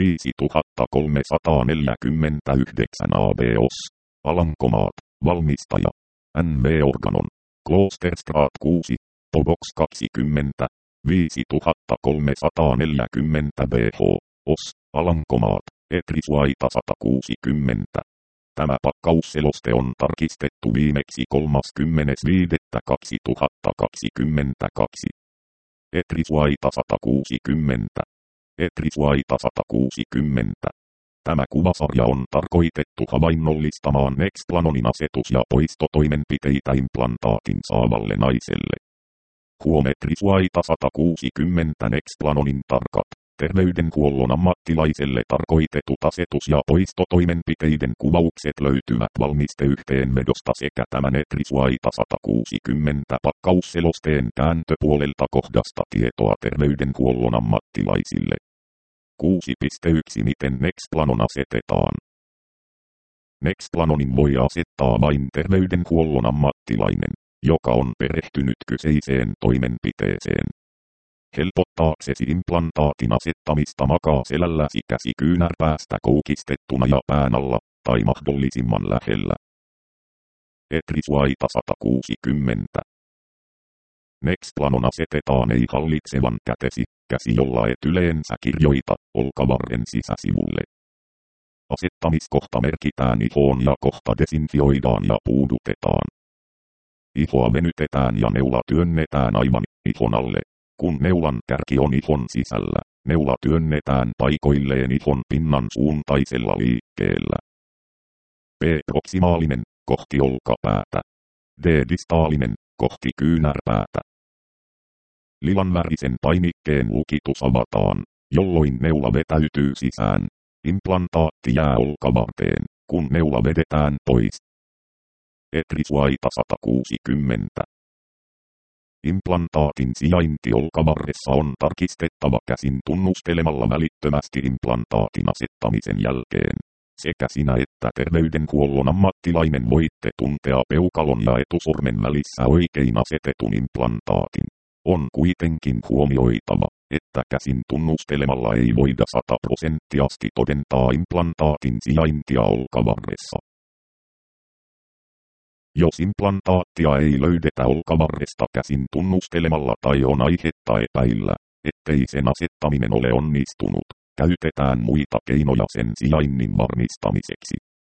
5349 ABOS. Alankomaat. Valmistaja. NV Organon. Klosterstraat 6, Pobox 20, 5340 BH. OS. Alankomaat. Etrisuaita 160. Tämä pakkausseloste on tarkistettu viimeksi 30.5.2022. Etrisuaita 160. Etrisuaita 160. Tämä kuvasarja on tarkoitettu havainnollistamaan Nexplanonin asetus- ja poistotoimenpiteitä implantaatin saavalle naiselle. Etrisuaita 160 Nexplanonin tarkat. Terveydenhuollon ammattilaiselle tarkoitetut asetus- ja poistotoimenpiteiden kuvaukset löytyvät valmisteyhteenvedosta sekä tämän Etrisuaita 160 pakkausselosteen kääntöpuolelta kohdasta tietoa terveydenhuollon ammattilaisille. 6.1 Miten Nexplanon asetetaan? Nexplanonin voi asettaa vain terveydenhuollon ammattilainen, joka on perehtynyt kyseiseen toimenpiteeseen. Helpottaaksesi implantaatin asettamista makaa selälläsi käsi kyynärpäästä koukistettuna ja pään alla, tai mahdollisimman lähellä. Etrisuaita 160. Nexplanon asetetaan ei hallitsevan kätesi, käsi jolla et yleensä kirjoita, olkavarren sisäsivulle. Asettamiskohta merkitään ihoon ja kohta desinfioidaan ja puudutetaan. Ihoa venytetään ja neula työnnetään aivan ihon alle. Kun neulan kärki on ihon sisällä, neula työnnetään paikoilleen ihon pinnan suuntaisella liikkeellä. P. Proksimaalinen, kohti olkapäätä. D. Distaalinen, kohti kyynärpäätä. Lilanvärisen painikkeen lukitus avataan, jolloin neula vetäytyy sisään. Implantaatti jää olkavarteen, kun neula vedetään pois. Etrisuaita 160. Implantaatin sijainti olkavarressa on tarkistettava käsin tunnustelemalla välittömästi implantaatin asettamisen jälkeen. Sekä sinä että terveydenhuollon ammattilainen voitte tuntea peukalon ja etusormen välissä oikein asetetun implantaatin. On kuitenkin huomioitava, että käsin tunnustelemalla ei voida 100% todentaa implantaatin sijaintia olkavarressa. Jos implantaattia ei löydetä olkavarresta käsin tunnustelemalla tai on aihetta epäillä, ettei sen asettaminen ole onnistunut, käytetään muita keinoja sen sijainnin varmistamiseksi.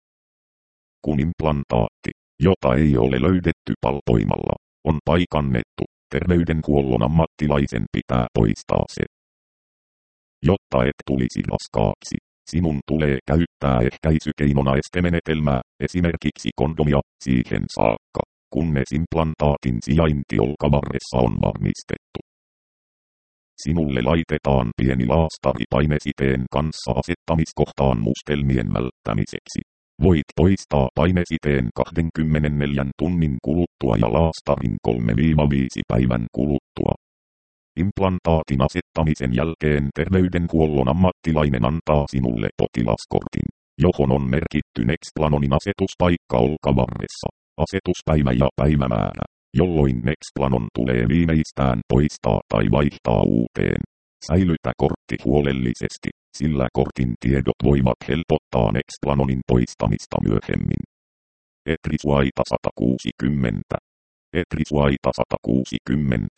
Kun implantaatti, jota ei ole löydetty palpoimalla, on paikannettu, terveydenhuollon ammattilaisen pitää poistaa se. Jotta et tulisi raskaaksi, sinun tulee käyttää ehkäisykeinona estemenetelmää, esimerkiksi kondomia, siihen saakka, kunnes implantaatin sijainti olkavarressa on varmistettu. Sinulle laitetaan pieni laastari painesiteen kanssa asettamiskohtaan mustelmien välttämiseksi. Voit poistaa painesiteen 24 tunnin kuluttua ja laastarin 3-5 päivän kuluttua. Implantaatin asettamisen jälkeen terveydenhuollon ammattilainen antaa sinulle potilaskortin, johon on merkitty Nexplanonin asetuspaikka olkavarressa, asetuspäivä ja päivämäärä, jolloin Nexplanon tulee viimeistään poistaa tai vaihtaa uuteen. Säilytä kortti huolellisesti, sillä kortin tiedot voivat helpottaa Nexplanonin poistamista myöhemmin. Etrisuaita 160. Etrisuaita 160.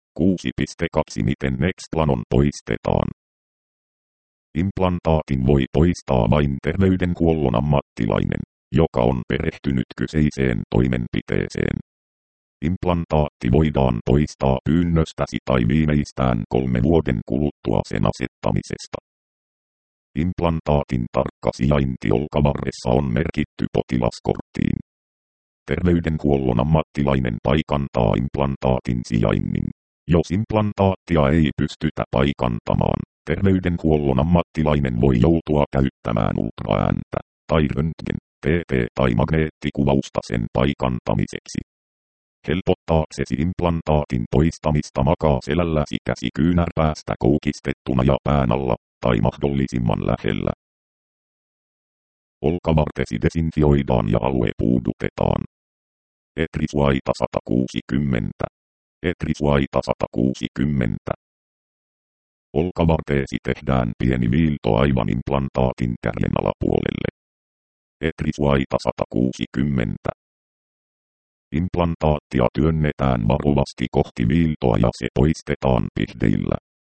6.2 Miten Nexplanon poistetaan? Implantaatin voi poistaa vain terveydenhuollon ammattilainen, joka on perehtynyt kyseiseen toimenpiteeseen. Implantaatti voidaan poistaa pyynnöstäsi tai viimeistään 3 vuoden kuluttua sen asettamisesta. Implantaatin tarkka sijainti olkavarressa on merkitty potilaskorttiin. Terveydenhuollon ammattilainen paikantaa implantaatin sijainnin. Jos implantaattia ei pystytä paikantamaan, terveydenhuollon ammattilainen voi joutua käyttämään ultraääntä, tai röntgen, TT tai magneettikuvausta sen paikantamiseksi. Helpottaaksesi implantaatin poistamista makaa selälläsi käsi kyynärpäästä koukistettuna ja pään alla, tai mahdollisimman lähellä. Olkavartesi desinfioidaan ja alue puudutetaan. Etrisuaita 160. Etrisuaita 160. Olkavarteesi tehdään pieni viilto aivan implantaatin kärjen alapuolelle. Etrisuaita 160. Implantaattia työnnetään varovasti kohti viiltoa ja se poistetaan pihdeillä.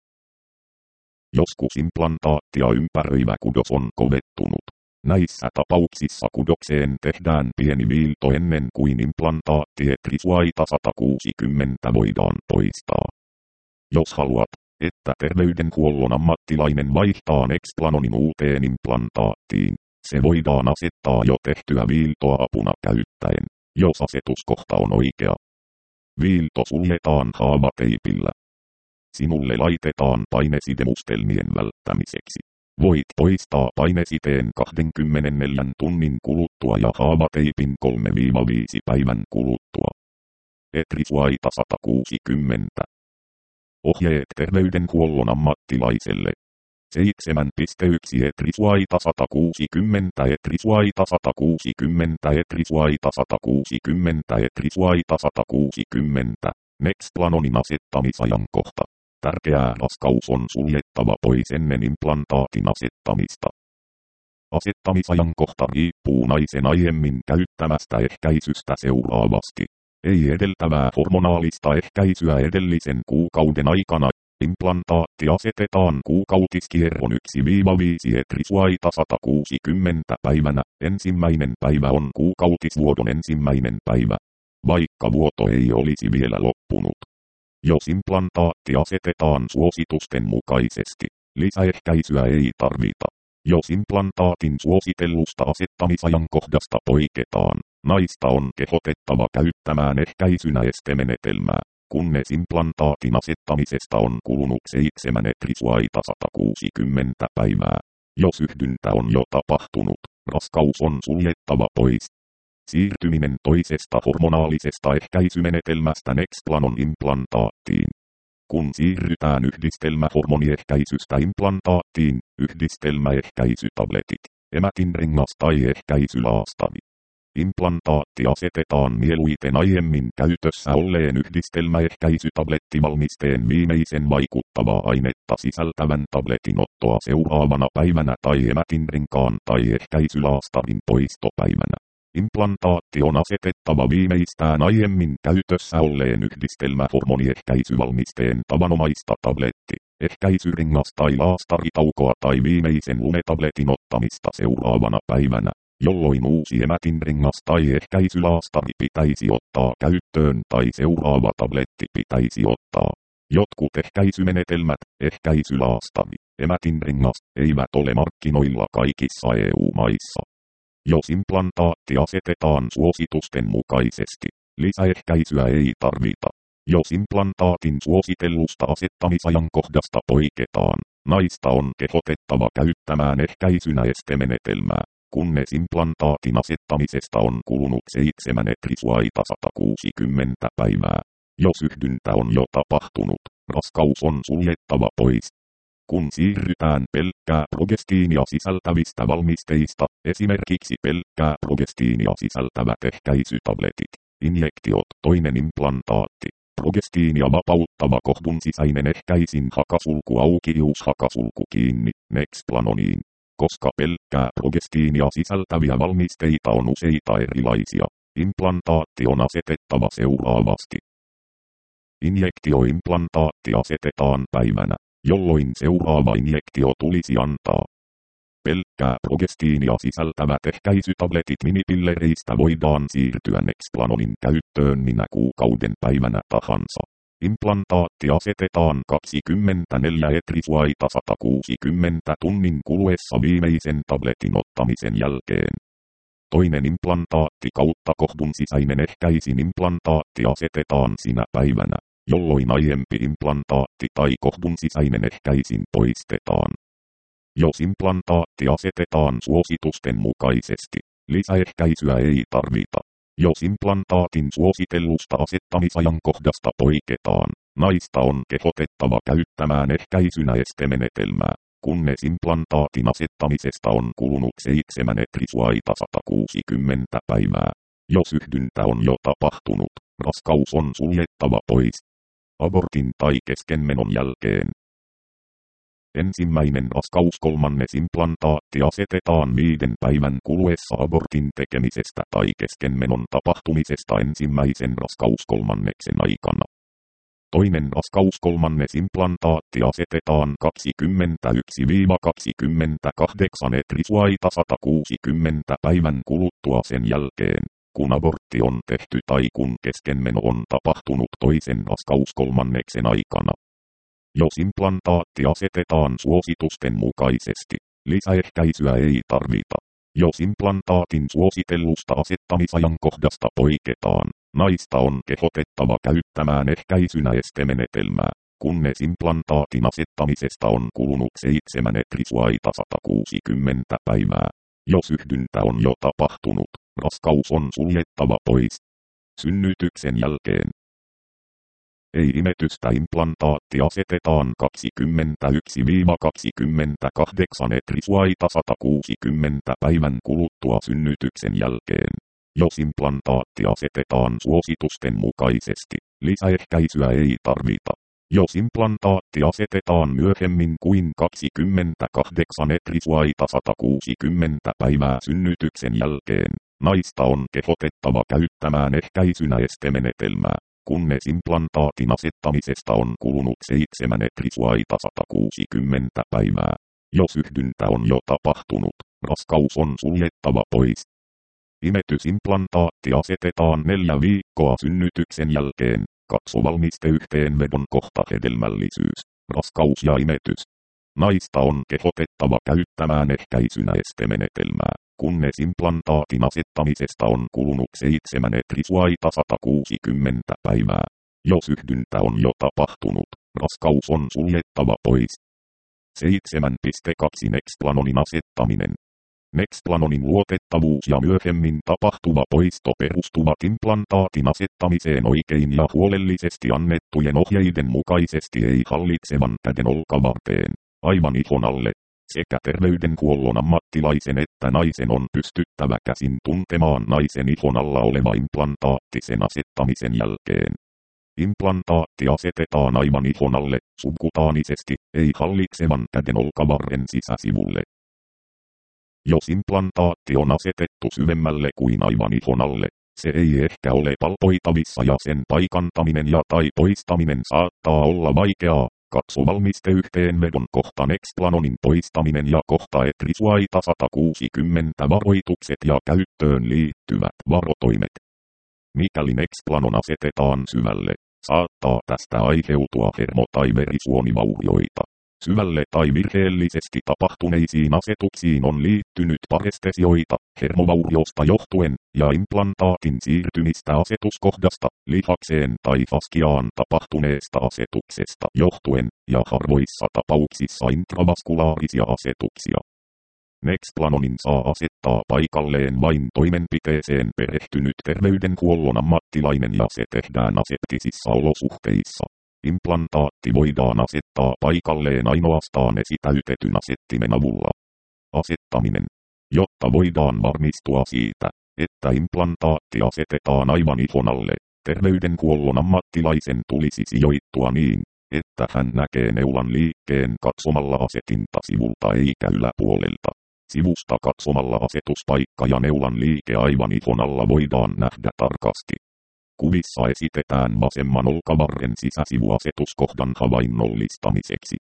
Joskus implantaattia ympäröivä kudos on kovettunut. Näissä tapauksissa kudokseen tehdään pieni viilto ennen kuin implantaatti Etrisuaita 160 voidaan poistaa. Jos haluat, että terveydenhuollon ammattilainen vaihtaa Nexplanonin uuteen implantaattiin, se voidaan asettaa jo tehtyä viiltoa apuna käyttäen, jos asetuskohta on oikea. Viilto suljetaan haavateipillä. Sinulle laitetaan paineside mustelmien välttämiseksi. Voit poistaa painesiteen 24 tunnin kuluttua ja haavateipin 3-5 päivän kuluttua. Etrisuaita 160. Ohjeet terveydenhuollon ammattilaiselle. 7.1 Etrisuaita 160 Etrisuaita 160 Etrisuaita 160 Etrisuaita 160 Nexplanonin asettamisajankohta. Tärkeää raskaus on suljettava pois ennen implantaatin asettamista. Asettamisajankohta riippuu naisen aiemmin käyttämästä ehkäisystä seuraavasti. Ei edeltävää hormonaalista ehkäisyä edellisen kuukauden aikana. Implantaatti asetetaan kuukautiskierron 1-5 Etrisuaita 160 päivänä. Ensimmäinen päivä on kuukautisvuodon ensimmäinen päivä, vaikka vuoto ei olisi vielä loppunut. Jos implantaatti asetetaan suositusten mukaisesti, lisäehkäisyä ei tarvita. Jos implantaatin suositellusta asettamisajankohdasta poiketaan, naista on kehotettava käyttämään ehkäisynä estemenetelmää, kunnes implantaatin asettamisesta on kulunut 7 Etrisuaita 160 päivää. Jos yhdyntä on jo tapahtunut, raskaus on suljettava pois. Siirtyminen toisesta hormonaalisesta ehkäisymenetelmästä Nexplanon implantaattiin. Kun siirrytään yhdistelmähormoniehkäisystä implantaattiin, yhdistelmäehkäisytabletit, emätinrengas tai ehkäisylaastavi. Implantaatti asetetaan mieluiten aiemmin käytössä olleen yhdistelmäehkäisytablettivalmisteen viimeisen vaikuttavaa ainetta sisältävän tabletin ottoa seuraavana päivänä tai emätinrenkaan tai ehkäisylaastavin poistopäivänä. Implantaatti on asetettava viimeistään aiemmin käytössä olleen yhdistelmähormoniehkäisyvalmisteen tavanomaista ehkäisyrengas tai laastaritaukoa tai viimeisen lumetabletin ottamista seuraavana päivänä, jolloin uusi emätinrengas tai ehkäisylaastari pitäisi ottaa käyttöön tai seuraava tabletti pitäisi ottaa. Jotkut ehkäisymenetelmät, ehkäisylaastavi, emätinrengas, eivät ole markkinoilla kaikissa EU-maissa. Jos implantaatti asetetaan suositusten mukaisesti, lisäehkäisyä ei tarvita. Jos implantaatin suositellusta asettamisajankohdasta poiketaan, naista on kehotettava käyttämään ehkäisynä estemenetelmää, kunnes implantaatin asettamisesta on kulunut 7 etrisuaita 160 päivää. Jos yhdyntä on jo tapahtunut, raskaus on suljettava pois. Kun siirrytään pelkkää progestiinia sisältävistä valmisteista, esimerkiksi pelkkää progestiinia sisältävät ehkäisytabletit, injektiot, toinen implantaatti, progestiinia vapauttava kohdun sisäinen ehkäisin hakasulku aukius hakasulku kiinni, Nexplanoniin. Koska pelkkää progestiinia sisältäviä valmisteita on useita erilaisia, implantaatti on asetettava seuraavasti. Injektioimplantaatti asetetaan päivänä, jolloin seuraava injektio tulisi antaa. Pelkkää progestiinia sisältävät ehkäisytabletit minipillereistä voidaan siirtyä Nexplanonin käyttöön minä kuukauden päivänä tahansa. Implantaatti asetetaan 24 etrisuaita 160 tunnin kuluessa viimeisen tabletin ottamisen jälkeen. Toinen implantaatti kautta kohdun sisäinen ehkäisin implantaatti asetetaan sinä päivänä, jolloin aiempi implantaatti tai kohdun sisäinen ehkäisin poistetaan. Jos implantaatti asetetaan suositusten mukaisesti, lisäehkäisyä ei tarvita. Jos implantaatin suositellusta asettamisajankohdasta poiketaan, naista on kehotettava käyttämään ehkäisynä estemenetelmää, kunnes implantaatin asettamisesta on kulunut 7 etrisuaita 160 päivää. Jos yhdyntä on jo tapahtunut, raskaus on suljettava pois. Abortin tai keskenmenon jälkeen. Ensimmäinen raskaus kolmannes implantaatti asetetaan 5 päivän kuluessa abortin tekemisestä tai keskenmenon tapahtumisesta ensimmäisen raskauskolmanneksen aikana. Toinen raskauskolmannes implantaatti asetetaan 21-28 etrisuaita 160 päivän kuluttua sen jälkeen, kun abortti on tehty tai kun keskenmeno on tapahtunut toisen raskauskolmanneksen aikana. Jos implantaatti asetetaan suositusten mukaisesti, lisäehkäisyä ei tarvita. Jos implantaatin suositellusta asettamisajankohdasta poiketaan, naista on kehotettava käyttämään ehkäisynä estemenetelmää, kunnes implantaatin asettamisesta on kulunut 7 etrisuaita 160 päivää. Jos yhdyntä on jo tapahtunut, raskaus on suljettava pois. Synnytyksen jälkeen. Ei-imetystä implantaatti asetetaan 21-28 etrisuaita 160 päivän kuluttua synnytyksen jälkeen. Jos implantaatti asetetaan suositusten mukaisesti, lisäehkäisyä ei tarvita. Jos implantaatti asetetaan myöhemmin kuin 28 etrisuaita 160 päivää synnytyksen jälkeen, naista on kehotettava käyttämään ehkäisynä estemenetelmää, kunnes implantaatin asettamisesta on kulunut 7 etrisuaita 160 päivää. Jos yhdyntä on jo tapahtunut, raskaus on suljettava pois. Imetysimplantaatti asetetaan 4 viikkoa synnytyksen jälkeen. Katso valmisteyhteenvedon kohta hedelmällisyys, raskaus ja imetys. Naista on kehotettava käyttämään ehkäisynä estemenetelmää, kunnes implantaatin asettamisesta on kulunut 7 etrisuaita 160 päivää. Jos yhdyntä on jo tapahtunut, raskaus on suljettava pois. 7.2 Nexplanonin asettaminen. Nexplanonin luotettavuus ja myöhemmin tapahtuva poisto perustuvat implantaatin asettamiseen oikein ja huolellisesti annettujen ohjeiden mukaisesti ei hallitsevan käden olkavarteen, aivan ihon alle. Sekä terveydenhuollon ammattilaisen että naisen on pystyttävä käsin tuntemaan naisen ihon alla oleva implantaatti sen asettamisen jälkeen. Implantaatti asetetaan aivan ihon alle, subkutaanisesti, ei hallitsevan käden olkavarren sisäsivulle. Jos implantaatti on asetettu syvemmälle kuin aivan ihon alle, se ei ehkä ole palpoitavissa ja sen paikantaminen ja tai poistaminen saattaa olla vaikeaa. Katso valmisteyhteenvedon kohta Nexplanonin poistaminen ja kohta Etrisuaita 160 varoitukset ja käyttöön liittyvät varotoimet. Mikäli Nexplanon asetetaan syvälle, saattaa tästä aiheutua hermo- tai verisuonivaurioita. Syvälle tai virheellisesti tapahtuneisiin asetuksiin on liittynyt parestesioita, hermovauriosta johtuen, ja implantaatin siirtymistä asetuskohdasta, lihakseen tai faskiaan tapahtuneesta asetuksesta johtuen, ja harvoissa tapauksissa intravaskularisia asetuksia. Nexplanonin saa asettaa paikalleen vain toimenpiteeseen perehtynyt terveydenhuollon ammattilainen ja se tehdään aseptisissa olosuhteissa. Implantaatti voidaan asettaa paikalleen ainoastaan esitäytetyn asettimen avulla. Asettaminen. Jotta voidaan varmistua siitä, että implantaatti asetetaan aivan ihon alle, terveydenhuollon ammattilaisen tulisi sijoittua niin, että hän näkee neulan liikkeen katsomalla asetinta sivulta eikä yläpuolelta. Sivusta katsomalla asetuspaikka ja neulan liike aivan ihon alla voidaan nähdä tarkasti. Kuvissa esitetään vasemman olkavarren sisäsivuasetuskohdan havainnollistamiseksi.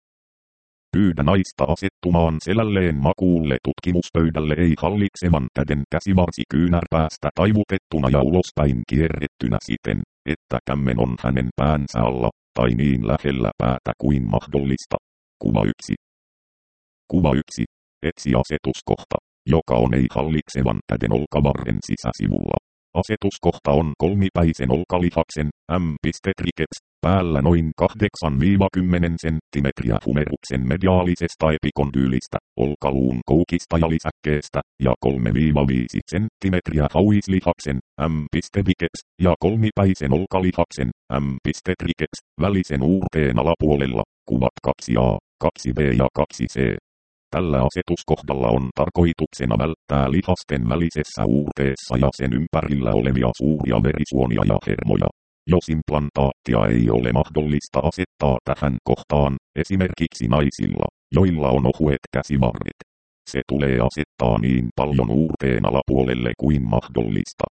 Pyydä naista asettumaan selälleen makuulle tutkimuspöydälle ei hallitsevan käden käsivarsi kyynärpäästä taivutettuna ja ulospäin kierrettynä siten, että kämmen on hänen päänsä alla, tai niin lähellä päätä kuin mahdollista. Kuva 1. Kuva 1. Etsi asetuskohta, joka on ei hallitsevan käden olkavarren sisäsivulla. Asetuskohta on kolmipäisen olkalihaksen, M.triceps, päällä noin 8-10 cm humeruksen mediaalisesta epikondyylistä, olkaluun koukista ja lisäkkeestä, ja 3-5 cm hauislihaksen, M.biceps, ja kolmipäisen olkalihaksen, M.triceps, välisen uurteen alapuolella, kuvat 2a, 2b ja 2c. Tällä asetuskohdalla on tarkoituksena välttää lihasten välisessä uurteessa ja sen ympärillä olevia suuria verisuonia ja hermoja. Jos implantaattia ei ole mahdollista asettaa tähän kohtaan, esimerkiksi naisilla, joilla on ohuet käsivarret, se tulee asettaa niin paljon uurteen alapuolelle kuin mahdollista.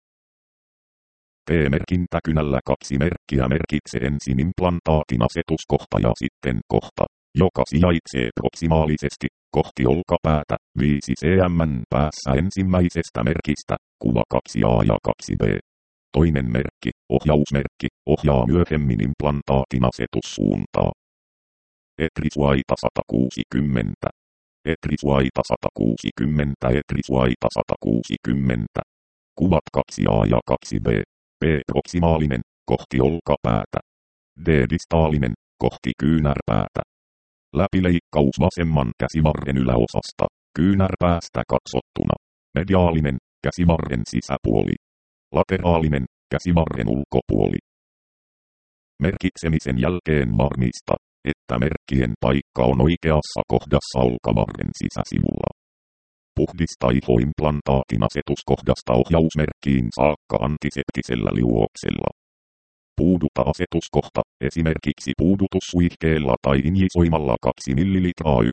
Tee merkintäkynällä 2 merkkiä merkitse ensin implantaatin asetuskohta ja sitten kohta, joka sijaitsee proksimaalisesti kohti olkapäätä 5 cm päässä ensimmäisestä merkistä, kuva 2a ja 2b. Toinen merkki, ohjausmerkki, ohjaa myöhemmin implantaatin asetussuuntaa. Etrisuaita 160. Etrisuaita 160. Etrisuaita 160. Kuvat 2a ja 2b. B. Proksimaalinen, kohti olkapäätä. D. Distaalinen, kohti kyynärpäätä. Läpileikkaus vasemman käsivarren yläosasta, kyynärpäästä katsottuna. Mediaalinen, käsivarren sisäpuoli. Lateraalinen, käsivarren ulkopuoli. Merkitsemisen jälkeen varmista, että merkkien paikka on oikeassa kohdassa olkavarren sisäsivulla. Puhdista ihoimplantaatin asetuskohdasta ohjausmerkkiin saakka antiseptisellä liuoksella. Puuduta asetuskohta, esimerkiksi puudutussuihkeella tai injisoimalla 2 ml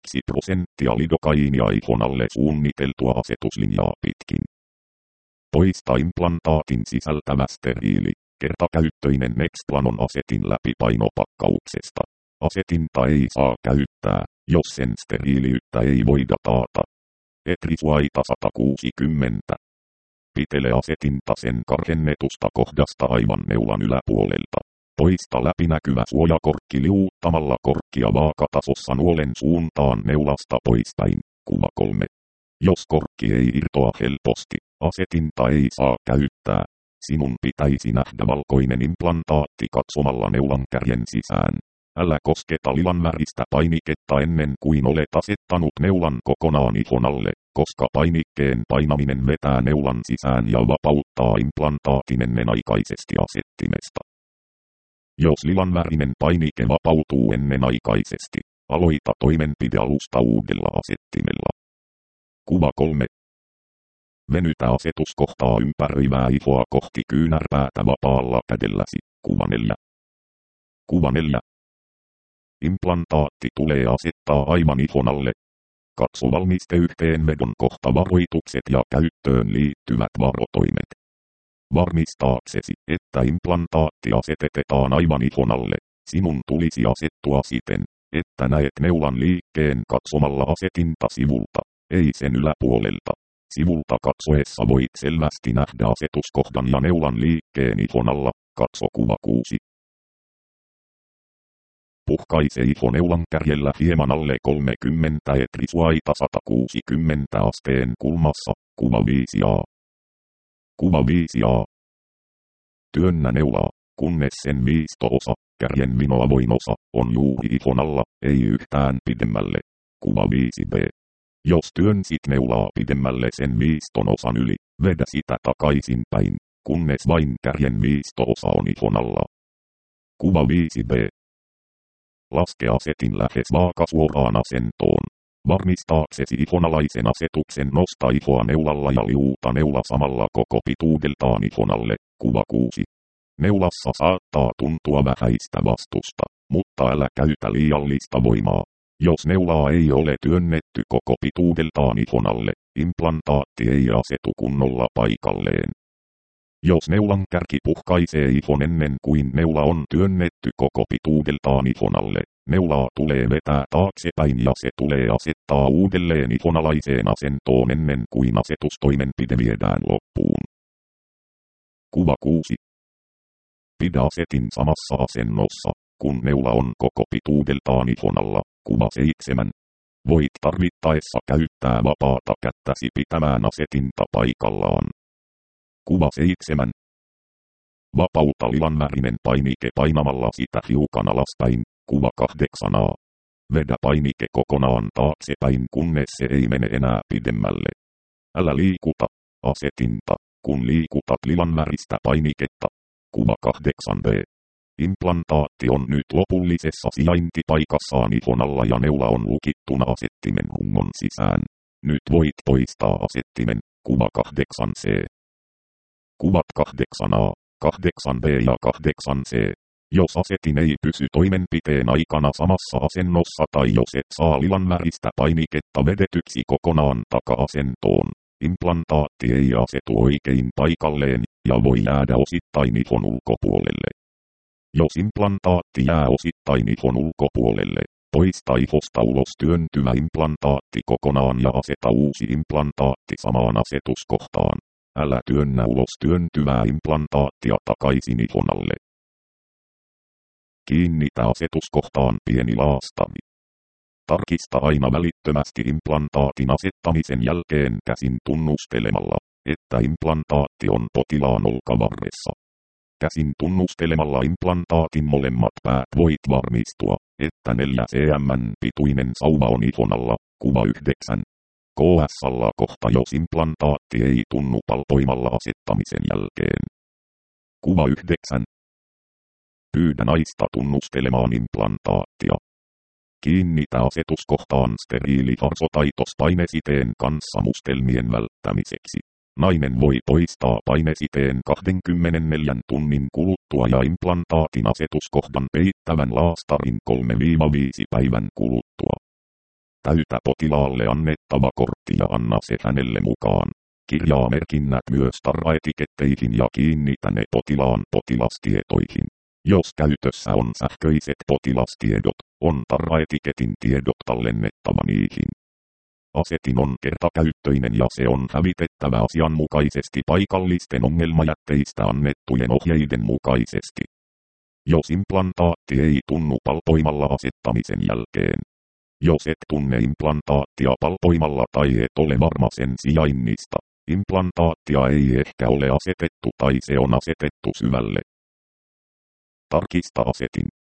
1% lidokaiinia ihon alle suunniteltua asetuslinjaa pitkin. Poista implantaatin sisältävä steriili, kertakäyttöinen Nexplanon asetin läpipainopakkauksesta. Asetinta ei saa käyttää, jos sen steriiliyttä ei voida taata. Etrisuaita 160. Pitele asetinta sen karhennetusta kohdasta aivan neulan yläpuolelta. Poista läpinäkyvä suojakorkki liuuttamalla korkkia vaakatasossa nuolen suuntaan neulasta poispäin, kuva 3. Jos korkki ei irtoa helposti, asetinta ei saa käyttää. Sinun pitäisi nähdä valkoinen implantaatti katsomalla neulan kärjen sisään. Älä kosketa lilan väristä painiketta ennen kuin olet asettanut neulan kokonaan ihon alle, koska painikkeen painaminen vetää neulan sisään ja vapauttaa implantaatin ennenaikaisesti asettimesta. Jos lilanvärinen painike vapautuu ennenaikaisesti, aloita toimenpide alusta uudella asettimella. Kuva 3. Venytä asetuskohtaa ympäröivää ihoa kohti kyynärpäätä vapaalla kädelläsi. Kuva 4. Kuva 4. Implantaatti tulee asettaa aivan ihon alle. Katso valmisteyhteenvedon kohta varoitukset ja käyttöön liittyvät varotoimet. Varmistaaksesi, että implantaatti asetetaan aivan ihon alle, sinun tulisi asettua siten, että näet neulan liikkeen katsomalla asetinta sivulta, ei sen yläpuolelta. Sivulta katsoessa voit selvästi nähdä asetuskohdan ja neulan liikkeen ihon alla. Katso kuva 6. Puhkaise iho neulan kärjellä hieman alle 30 et risuaita 160 asteen kulmassa. Kuva 5a. Kuva 5a. Työnnä neulaa, kunnes sen viisto-osa, kärjen vinoavoin osa, on juuri ihon alla, ei yhtään pidemmälle. Kuva 5b. Jos työnsit neulaa pidemmälle sen viiston osan yli, vedä sitä takaisinpäin, kunnes vain kärjen viisto-osa on ihon alla. Kuva 5b. Laske asetin lähes vaakasuoraan asentoon. Varmistaaksesi ihonalaisen asetuksen nosta ihoa neulalla ja liuuta neula samalla koko pituudeltaan ihon alle. Kuva 6. Neulassa saattaa tuntua vähäistä vastusta, mutta älä käytä liiallista voimaa. Jos neulaa ei ole työnnetty koko pituudeltaan ihon alle, implantaatti ei asetu kunnolla paikalleen. Jos neulan kärki puhkaisee ihon ennen kuin neula on työnnetty koko pituudeltaan ihon alle, neulaa tulee vetää taaksepäin ja se tulee asettaa uudelleen ihonalaiseen asentoon ennen kuin asetustoimenpide viedään loppuun. Kuva 6. Pidä asetin samassa asennossa, kun neula on koko pituudeltaan ihon alla. Kuva 7. Voit tarvittaessa käyttää vapaata kättäsi pitämään asetinta paikallaan. Kuva 7. Vapauta lilanvärinen painike painamalla sitä hiukan alaspäin. Kuva 8a. Vedä painike kokonaan taaksepäin, kunnes se ei mene enää pidemmälle. Älä liikuta asetinta, kun liikutat lilanväristä painiketta. Kuva 8b. Implantaatti on nyt lopullisessa sijaintipaikassaan ihon alla ja neula on lukittuna asettimen hungon sisään. Nyt voit poistaa asettimen. Kuva 8c. Kuvat 8a, 8b ja 8c. Jos asetin ei pysy toimenpiteen aikana samassa asennossa tai jos et saa lilanväristä painiketta vedetyksi kokonaan taka-asentoon, implantaatti ei asetu oikein paikalleen ja voi jäädä osittain ihon ulkopuolelle. Jos implantaatti jää osittain ihon ulkopuolelle, poista ihosta ulos työntyvä implantaatti kokonaan ja aseta uusi implantaatti samaan asetuskohtaan. Älä työnnä ulos työntyvää implantaattia takaisin ihon alle. Kiinnitä asetuskohtaan pieni laastavi. Tarkista aina välittömästi implantaatin asettamisen jälkeen käsin tunnustelemalla, että implantaatti on potilaan olkavarressa. Käsin tunnustelemalla implantaatin molemmat päät voit varmistua, että 4 cm pituinen sauva on ihon alla. Kuva 9. KS:lla kohta jos implantaatti ei tunnu palpoimalla asettamisen jälkeen. Kuva 9. Pyydä naista tunnustelemaan implantaattia. Kiinnitä asetuskohtaan steriili varsotaitos painesiteen kanssa mustelmien välttämiseksi. Nainen voi poistaa painesiteen 24 tunnin kuluttua ja implantaatin asetuskohdan peittävän laastarin 3-5 päivän kuluttua. Täytä potilaalle annettava kortti ja anna se hänelle mukaan. Kirjaa merkinnät myös tarraetiketteihin ja kiinnitä ne potilaan potilastietoihin. Jos käytössä on sähköiset potilastiedot, on tarraetiketin tiedot tallennettava niihin. Asetin on kertakäyttöinen ja se on hävitettävä asianmukaisesti paikallisten ongelmajätteistä annettujen ohjeiden mukaisesti. Jos implantaatti ei tunnu palpoimalla asettamisen jälkeen. Jos et tunne implantaattia palpoimalla tai et ole varma sen sijainnista, implantaattia ei ehkä ole asetettu tai se on asetettu syvälle. Tarkista asetin.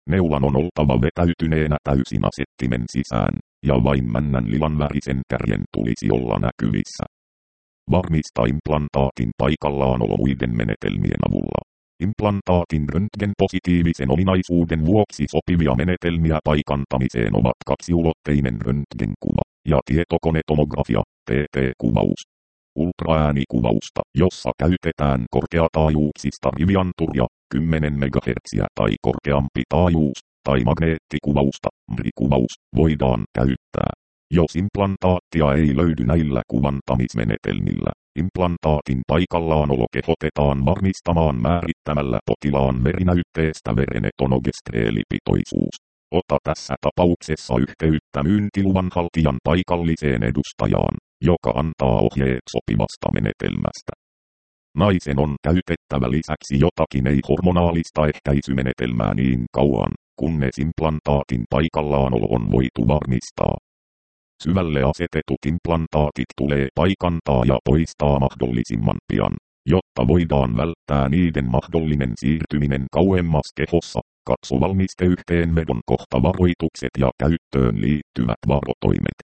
Neulan on oltava vetäytyneenä täysin asettimen sisään, ja vain männän lilan värisen kärjen tulisi olla näkyvissä. Varmista implantaatin paikallaanolo muiden menetelmien avulla. Implantaatin röntgenpositiivisen ominaisuuden vuoksi sopivia menetelmiä paikantamiseen ovat kaksiulotteinen röntgenkuva ja tietokonetomografia, TT-kuvaus. Ultraäänikuvausta, jossa käytetään korkeataajuuksista rivianturia, 10 MHz tai korkeampi taajuus, tai magneettikuvausta, MRI-kuvaus, voidaan käyttää. Jos implantaattia ei löydy näillä kuvantamismenetelmillä, implantaatin paikallaanolo kehotetaan varmistamaan määrittämällä potilaan verinäytteestä verenetonogestrelipitoisuus. Ota tässä tapauksessa yhteyttä myyntiluvan haltijan paikalliseen edustajaan, joka antaa ohjeet sopivasta menetelmästä. Naisen on käytettävä lisäksi jotakin ei-hormonaalista ehkäisymenetelmää niin kauan, kunnes implantaatin paikallaanolo on voitu varmistaa. Syvälle asetetut implantaatit tulee paikantaa ja poistaa mahdollisimman pian, jotta voidaan välttää niiden mahdollinen siirtyminen kauemmas kehossa. Katso valmisteyhteenvedon kohtavaroitukset ja käyttöön liittyvät varotoimet.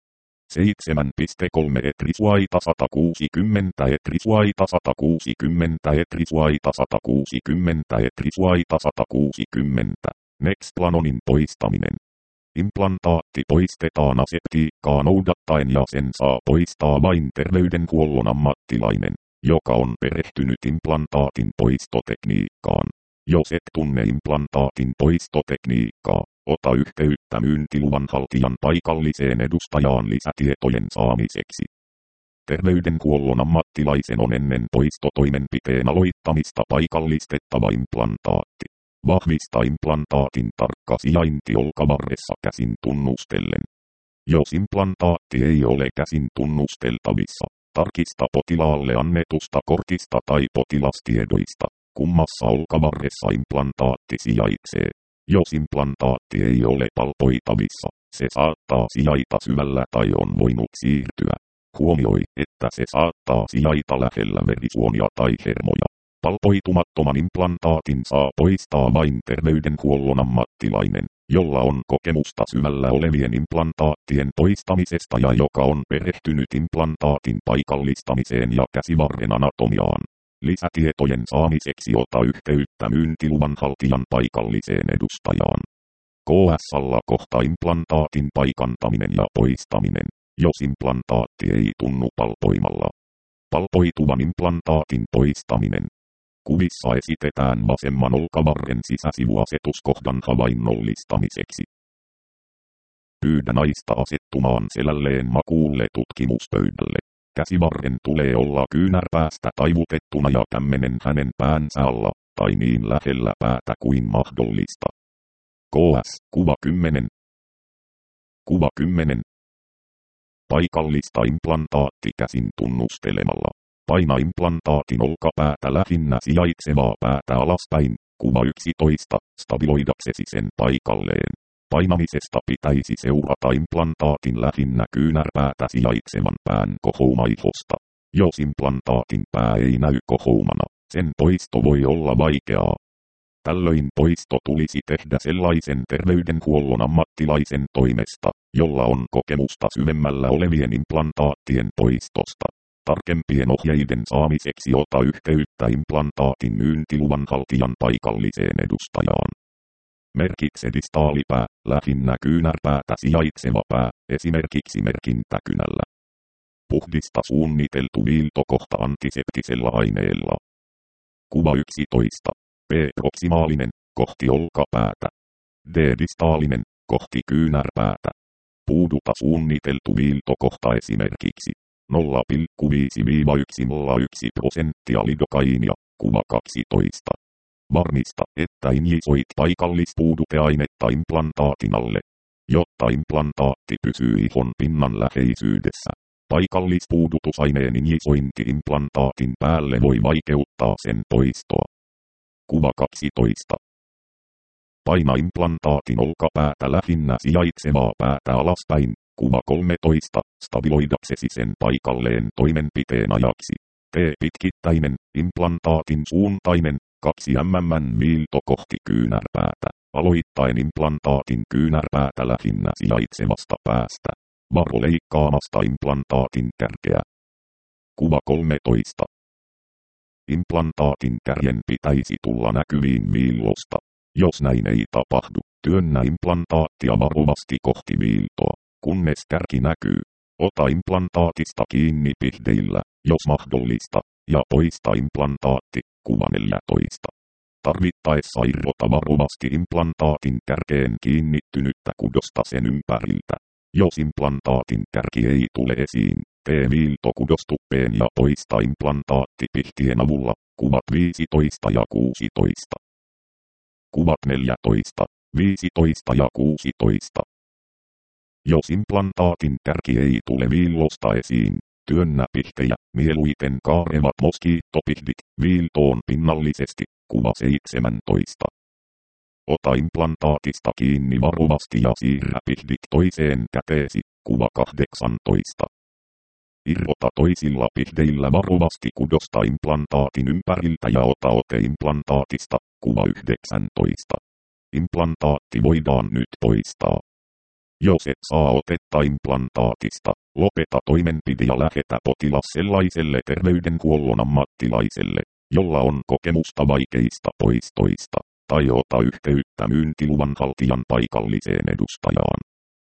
7.3 Etrisuaita 160 Etrisuaita 160 Etrisuaita 160 Etrisuaita 160 Nexplanonin poistaminen. Implantaatti poistetaan aseptiikkaa noudattaen ja sen saa poistaa vain terveydenhuollon ammattilainen, joka on perehtynyt implantaatin poistotekniikkaan. Jos et tunne implantaatin poistotekniikkaa, ota yhteyttä myyntiluvan haltijan paikalliseen edustajaan lisätietojen saamiseksi. Terveydenhuollon ammattilaisen on ennen poistotoimenpiteen aloittamista paikallistettava implantaatti. Vahvista implantaatin tarkka sijainti olkavarressa käsin tunnustellen. Jos implantaatti ei ole käsin tunnusteltavissa, tarkista potilaalle annetusta kortista tai potilastiedoista, kummassa olkavarressa implantaatti sijaitsee. Jos implantaatti ei ole palpoitavissa, se saattaa sijaita syvällä tai on voinut siirtyä. Huomioi, että se saattaa sijaita lähellä verisuonia tai hermoja. Palpoitumattoman implantaatin saa poistaa vain terveydenhuollon ammattilainen, jolla on kokemusta syvällä olevien implantaattien poistamisesta ja joka on perehtynyt implantaatin paikallistamiseen ja käsivarren anatomiaan. Lisätietojen saamiseksi ota yhteyttä myyntiluvan haltijan paikalliseen edustajaan. KS:lla kohta implantaatin paikantaminen ja poistaminen, jos implantaatti ei tunnu palpoimalla. Palpoituvan implantaatin poistaminen. Kuvissa esitetään vasemman olkavarren sisäsivuasetuskohdan havainnollistamiseksi. Pyydä naista asettumaan selälleen makuulle tutkimuspöydälle. Käsivarren tulee olla kyynärpäästä taivutettuna ja kämmenen hänen päänsä alla, tai niin lähellä päätä kuin mahdollista. KS, kuva 10. Kuva 10. Paikallista implantaatti käsin tunnustelemalla. Paina implantaatin olkapäätä lähinnä sijaitsevaa päätä alaspäin, kuva 11, stabiloidaksesi sen paikalleen. Painamisesta pitäisi seurata implantaatin lähinnä kyynärpäätä sijaitsevan pään kohoumaihdosta. Jos implantaatin pää ei näy kohoumana, sen poisto voi olla vaikeaa. Tällöin poisto tulisi tehdä sellaisen terveydenhuollon ammattilaisen toimesta, jolla on kokemusta syvemmällä olevien implantaattien poistosta. Tarkempien ohjeiden saamiseksi ota yhteyttä implantaatin myyntiluvan haltijan paikalliseen edustajaan. Merkitse distaalipää, lähinnä kyynärpäätä sijaitseva pää, esimerkiksi merkintäkynällä. Puhdista suunniteltu viiltokohta antiseptisellä aineella. Kuva 11. P. Proksimaalinen, kohti olkapäätä. D. Distaalinen, kohti kyynärpäätä. Puuduta suunniteltu viiltokohta esimerkiksi 0,5-1,01% lidokainia, kuva 12. Varmista, että injisoit paikallispuuduteainetta implantaatin alle, jotta implantaatti pysyy ihon pinnan läheisyydessä. Paikallispuudutusaineen injisointi implantaatin päälle voi vaikeuttaa sen poistoa. Kuva 12. Paina implantaatin olkapäätä lähinnä sijaitsevaa päätä alaspäin, kuva 13, stabiloidaksesi sen paikalleen toimenpiteen ajaksi. Tee pitkittäinen, implantaatin suuntainen, 2 mm viilto kohti kyynärpäätä. aloittaen implantaatin kyynärpäätä lähinnä sijaitsevasta päästä. Varo leikkaamasta implantaatin kärkeä. Kuva 13. Implantaatin kärjen pitäisi tulla näkyviin viillosta. Jos näin ei tapahdu, työnnä implantaattia varovasti kohti viiltoa, kunnes kärki näkyy. Ota implantaatista kiinni pihdeillä, jos mahdollista, ja poista implantaatti. Kuva 14. Tarvittaessa irrota varovasti implantaatin kärkeen kiinnittynyttä kudosta sen ympäriltä. Jos implantaatin kärki ei tule esiin, tee viilto kudostuppeen ja poista implantaatti pihtien avulla. Kuvat 15 ja 16. Kuvat 14, 15 ja 16. Jos implantaatin kärki ei tule viillosta esiin, työnnä pihtejä, mieluiten kaarevat moskiittopihdit, viiltoon pinnallisesti. Kuva 17. Ota implantaatista kiinni varovasti ja siirrä pihdit toiseen käteesi. Kuva 18. Irrota toisilla pihdeillä varovasti kudosta implantaatin ympäriltä ja ota ote implantaatista. Kuva 19. Implantaatti voidaan nyt poistaa. Jos et saa otetta implantaatista, lopeta toimenpide ja lähetä potilas sellaiselle terveydenhuollon ammattilaiselle, jolla on kokemusta vaikeista poistoista, tai ota yhteyttä myyntiluvan haltijan paikalliseen edustajaan.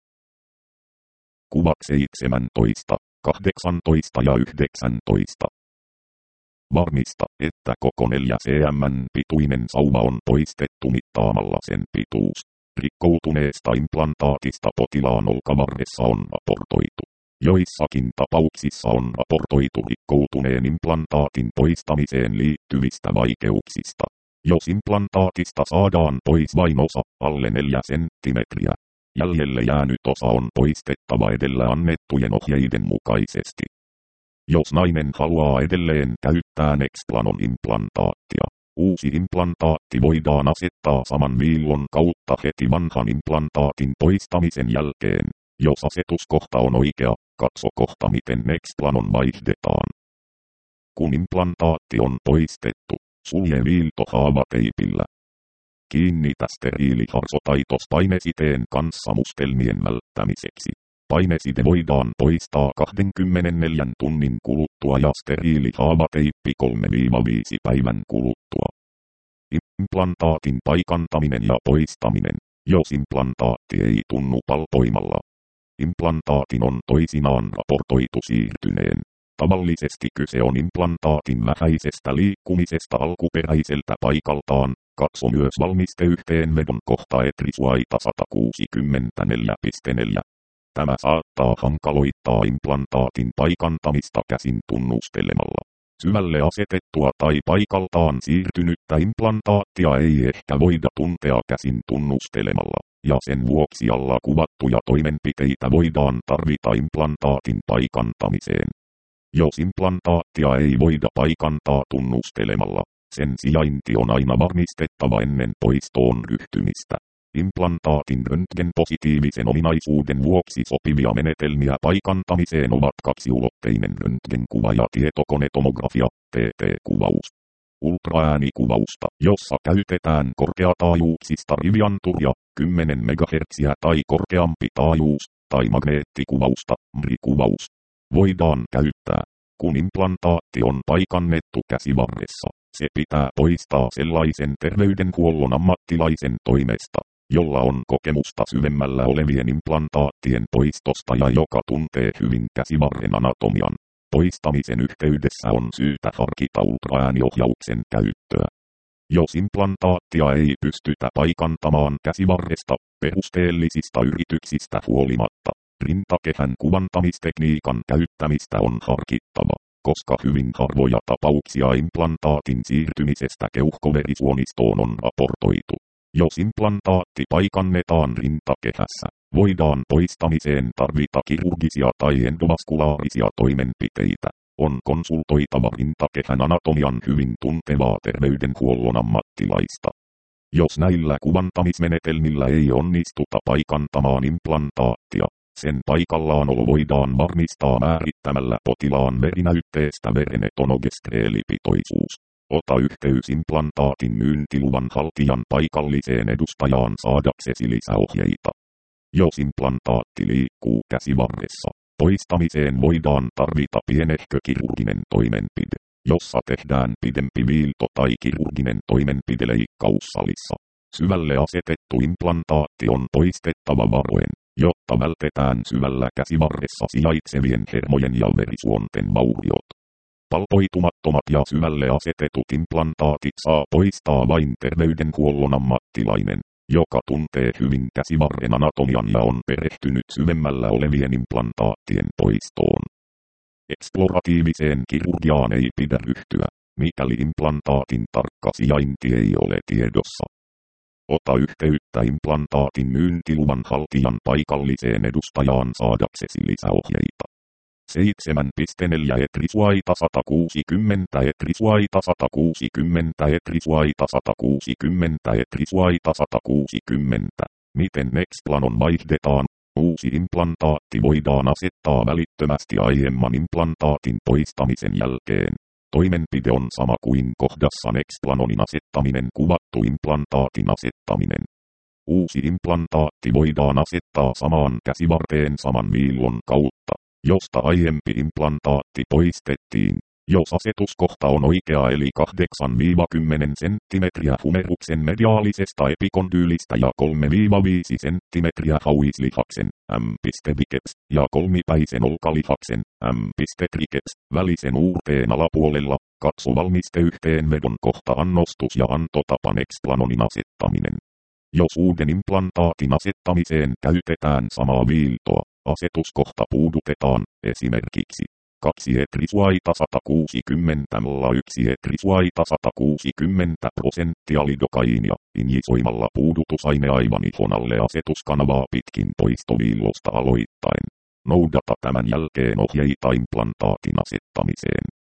Kuvat 17, 18 ja 19. Varmista, että koko 4 cm pituinen sauva on poistettu mittaamalla sen pituus. Rikkoutuneesta implantaatista potilaan olkavarressa on raportoitu. Joissakin tapauksissa on raportoitu rikkoutuneen implantaatin poistamiseen liittyvistä vaikeuksista. Jos implantaatista saadaan pois vain osa, alle 4 senttimetriä, jäljelle jäänyt osa on poistettava edellä annettujen ohjeiden mukaisesti. Jos nainen haluaa edelleen käyttää Nexplanon implantaattia, uusi implantaatti voidaan asettaa saman viillon kautta heti vanhan implantaatin poistamisen jälkeen. Jos asetuskohta on oikea, katso kohta miten Nexplanon vaihdetaan. Kun implantaatti on poistettu, sulje viilto haavateipillä. Kiinnitä steriiliharsotaitos painesiteen kanssa mustelmien välttämiseksi. Paineside voidaan poistaa 24 tunnin kuluttua ja steriilihaavateippi 3-5 päivän kuluttua. Implantaatin paikantaminen ja poistaminen, jos implantaatti ei tunnu palpoimalla. Implantaatin on toisinaan raportoitu siirtyneen. Tavallisesti kyse on implantaatin vähäisestä liikkumisesta alkuperäiseltä paikaltaan. Katso myös valmisteyhteenvedon kohta etrisuaita 164.4. Tämä saattaa hankaloittaa implantaatin paikantamista käsin tunnustelemalla. Syvälle asetettua tai paikaltaan siirtynyttä implantaattia ei ehkä voida tuntea käsin tunnustelemalla, ja sen vuoksi alla kuvattuja toimenpiteitä voidaan tarvita implantaatin paikantamiseen. Jos implantaattia ei voida paikantaa tunnustelemalla, sen sijainti on aina varmistettava ennen poistoon ryhtymistä. Implantaatin röntgenpositiivisen ominaisuuden vuoksi sopivia menetelmiä paikantamiseen ovat kaksiulotteinen röntgenkuva ja tietokonetomografia, TT-kuvaus. Ultraäänikuvausta, jossa käytetään korkeataajuuksista rivianturia, 10 MHz tai korkeampi taajuus, tai magneettikuvausta, MRI-kuvaus. Voidaan käyttää, kun implantaatti on paikannettu käsivarressa. Se pitää poistaa sellaisen terveydenhuollon ammattilaisen toimesta, jolla on kokemusta syvemmällä olevien implantaattien poistosta ja joka tuntee hyvin käsivarren anatomian. Poistamisen yhteydessä on syytä harkita ultraääniohjauksen käyttöä. Jos implantaattia ei pystytä paikantamaan käsivarresta perusteellisista yrityksistä huolimatta, rintakehän kuvantamistekniikan käyttämistä on harkittava, koska hyvin harvoja tapauksia implantaatin siirtymisestä keuhkoverisuonistoon on raportoitu. Jos implantaatti paikannetaan rintakehässä, voidaan poistamiseen tarvita kirurgisia tai endovaskulaarisia toimenpiteitä. On konsultoitava rintakehän anatomian hyvin tuntevaa terveydenhuollon ammattilaista. Jos näillä kuvantamismenetelmillä ei onnistuta paikantamaan implantaattia, sen paikallaanolo voidaan varmistaa määrittämällä potilaan verinäytteestä veren etonogestreelipitoisuus. Ota yhteys implantaatin myyntiluvan haltijan paikalliseen edustajaan saadaksesi lisäohjeita. Jos implantaatti liikkuu käsivarressa, poistamiseen voidaan tarvita pienehkö kirurginen toimenpide, jossa tehdään pidempi viilto tai kirurginen toimenpide leikkaussalissa. Syvälle asetettu implantaatti on poistettava varoen, jotta vältetään syvällä käsivarressa sijaitsevien hermojen ja verisuonten vauriot. Palpoitumattomat ja syvälle asetetut implantaatit saa poistaa vain terveydenhuollon ammattilainen, joka tuntee hyvin käsivarren anatomian ja on perehtynyt syvemmällä olevien implantaattien poistoon. Eksploratiiviseen kirurgiaan ei pidä ryhtyä, mikäli implantaatin tarkka sijainti ei ole tiedossa. Ota yhteyttä implantaatin myyntiluvan haltijan paikalliseen edustajaan saadaksesi lisäohjeita. 7.4 Etrisuaita 160 Etrisuaita 160 Etrisuaita 160 Etrisuaita 160. Miten Nexplanon vaihdetaan? Uusi implantaatti voidaan asettaa välittömästi aiemman implantaatin poistamisen jälkeen. Toimenpide on sama kuin kohdassa Nexplanonin asettaminen kuvattu implantaatin asettaminen. Uusi implantaatti voidaan asettaa samaan käsivarteen saman viillon kautta, josta aiempi implantaatti poistettiin, jos asetuskohta on oikea eli 8-10 cm humeruksen mediaalisesta epikondyylistä ja 3-5 cm hauislihaksen M.biceps ja kolmipäisen olkalihaksen M.triceps välisen uurteen alapuolella. Katso valmisteyhteenvedon kohta annostus ja antotapa Nexplanonin asettaminen. Jos uuden implantaatin asettamiseen käytetään samaa viiltoa, asetuskohta puudutetaan, esimerkiksi 2 Etrisuaita 160 1 Etrisuaita 160% lidokainia, injisoimalla puudutusaine aivan ihon alle asetuskanavaa pitkin poistoviillosta aloittaen. Noudata tämän jälkeen ohjeita implantaatin asettamiseen.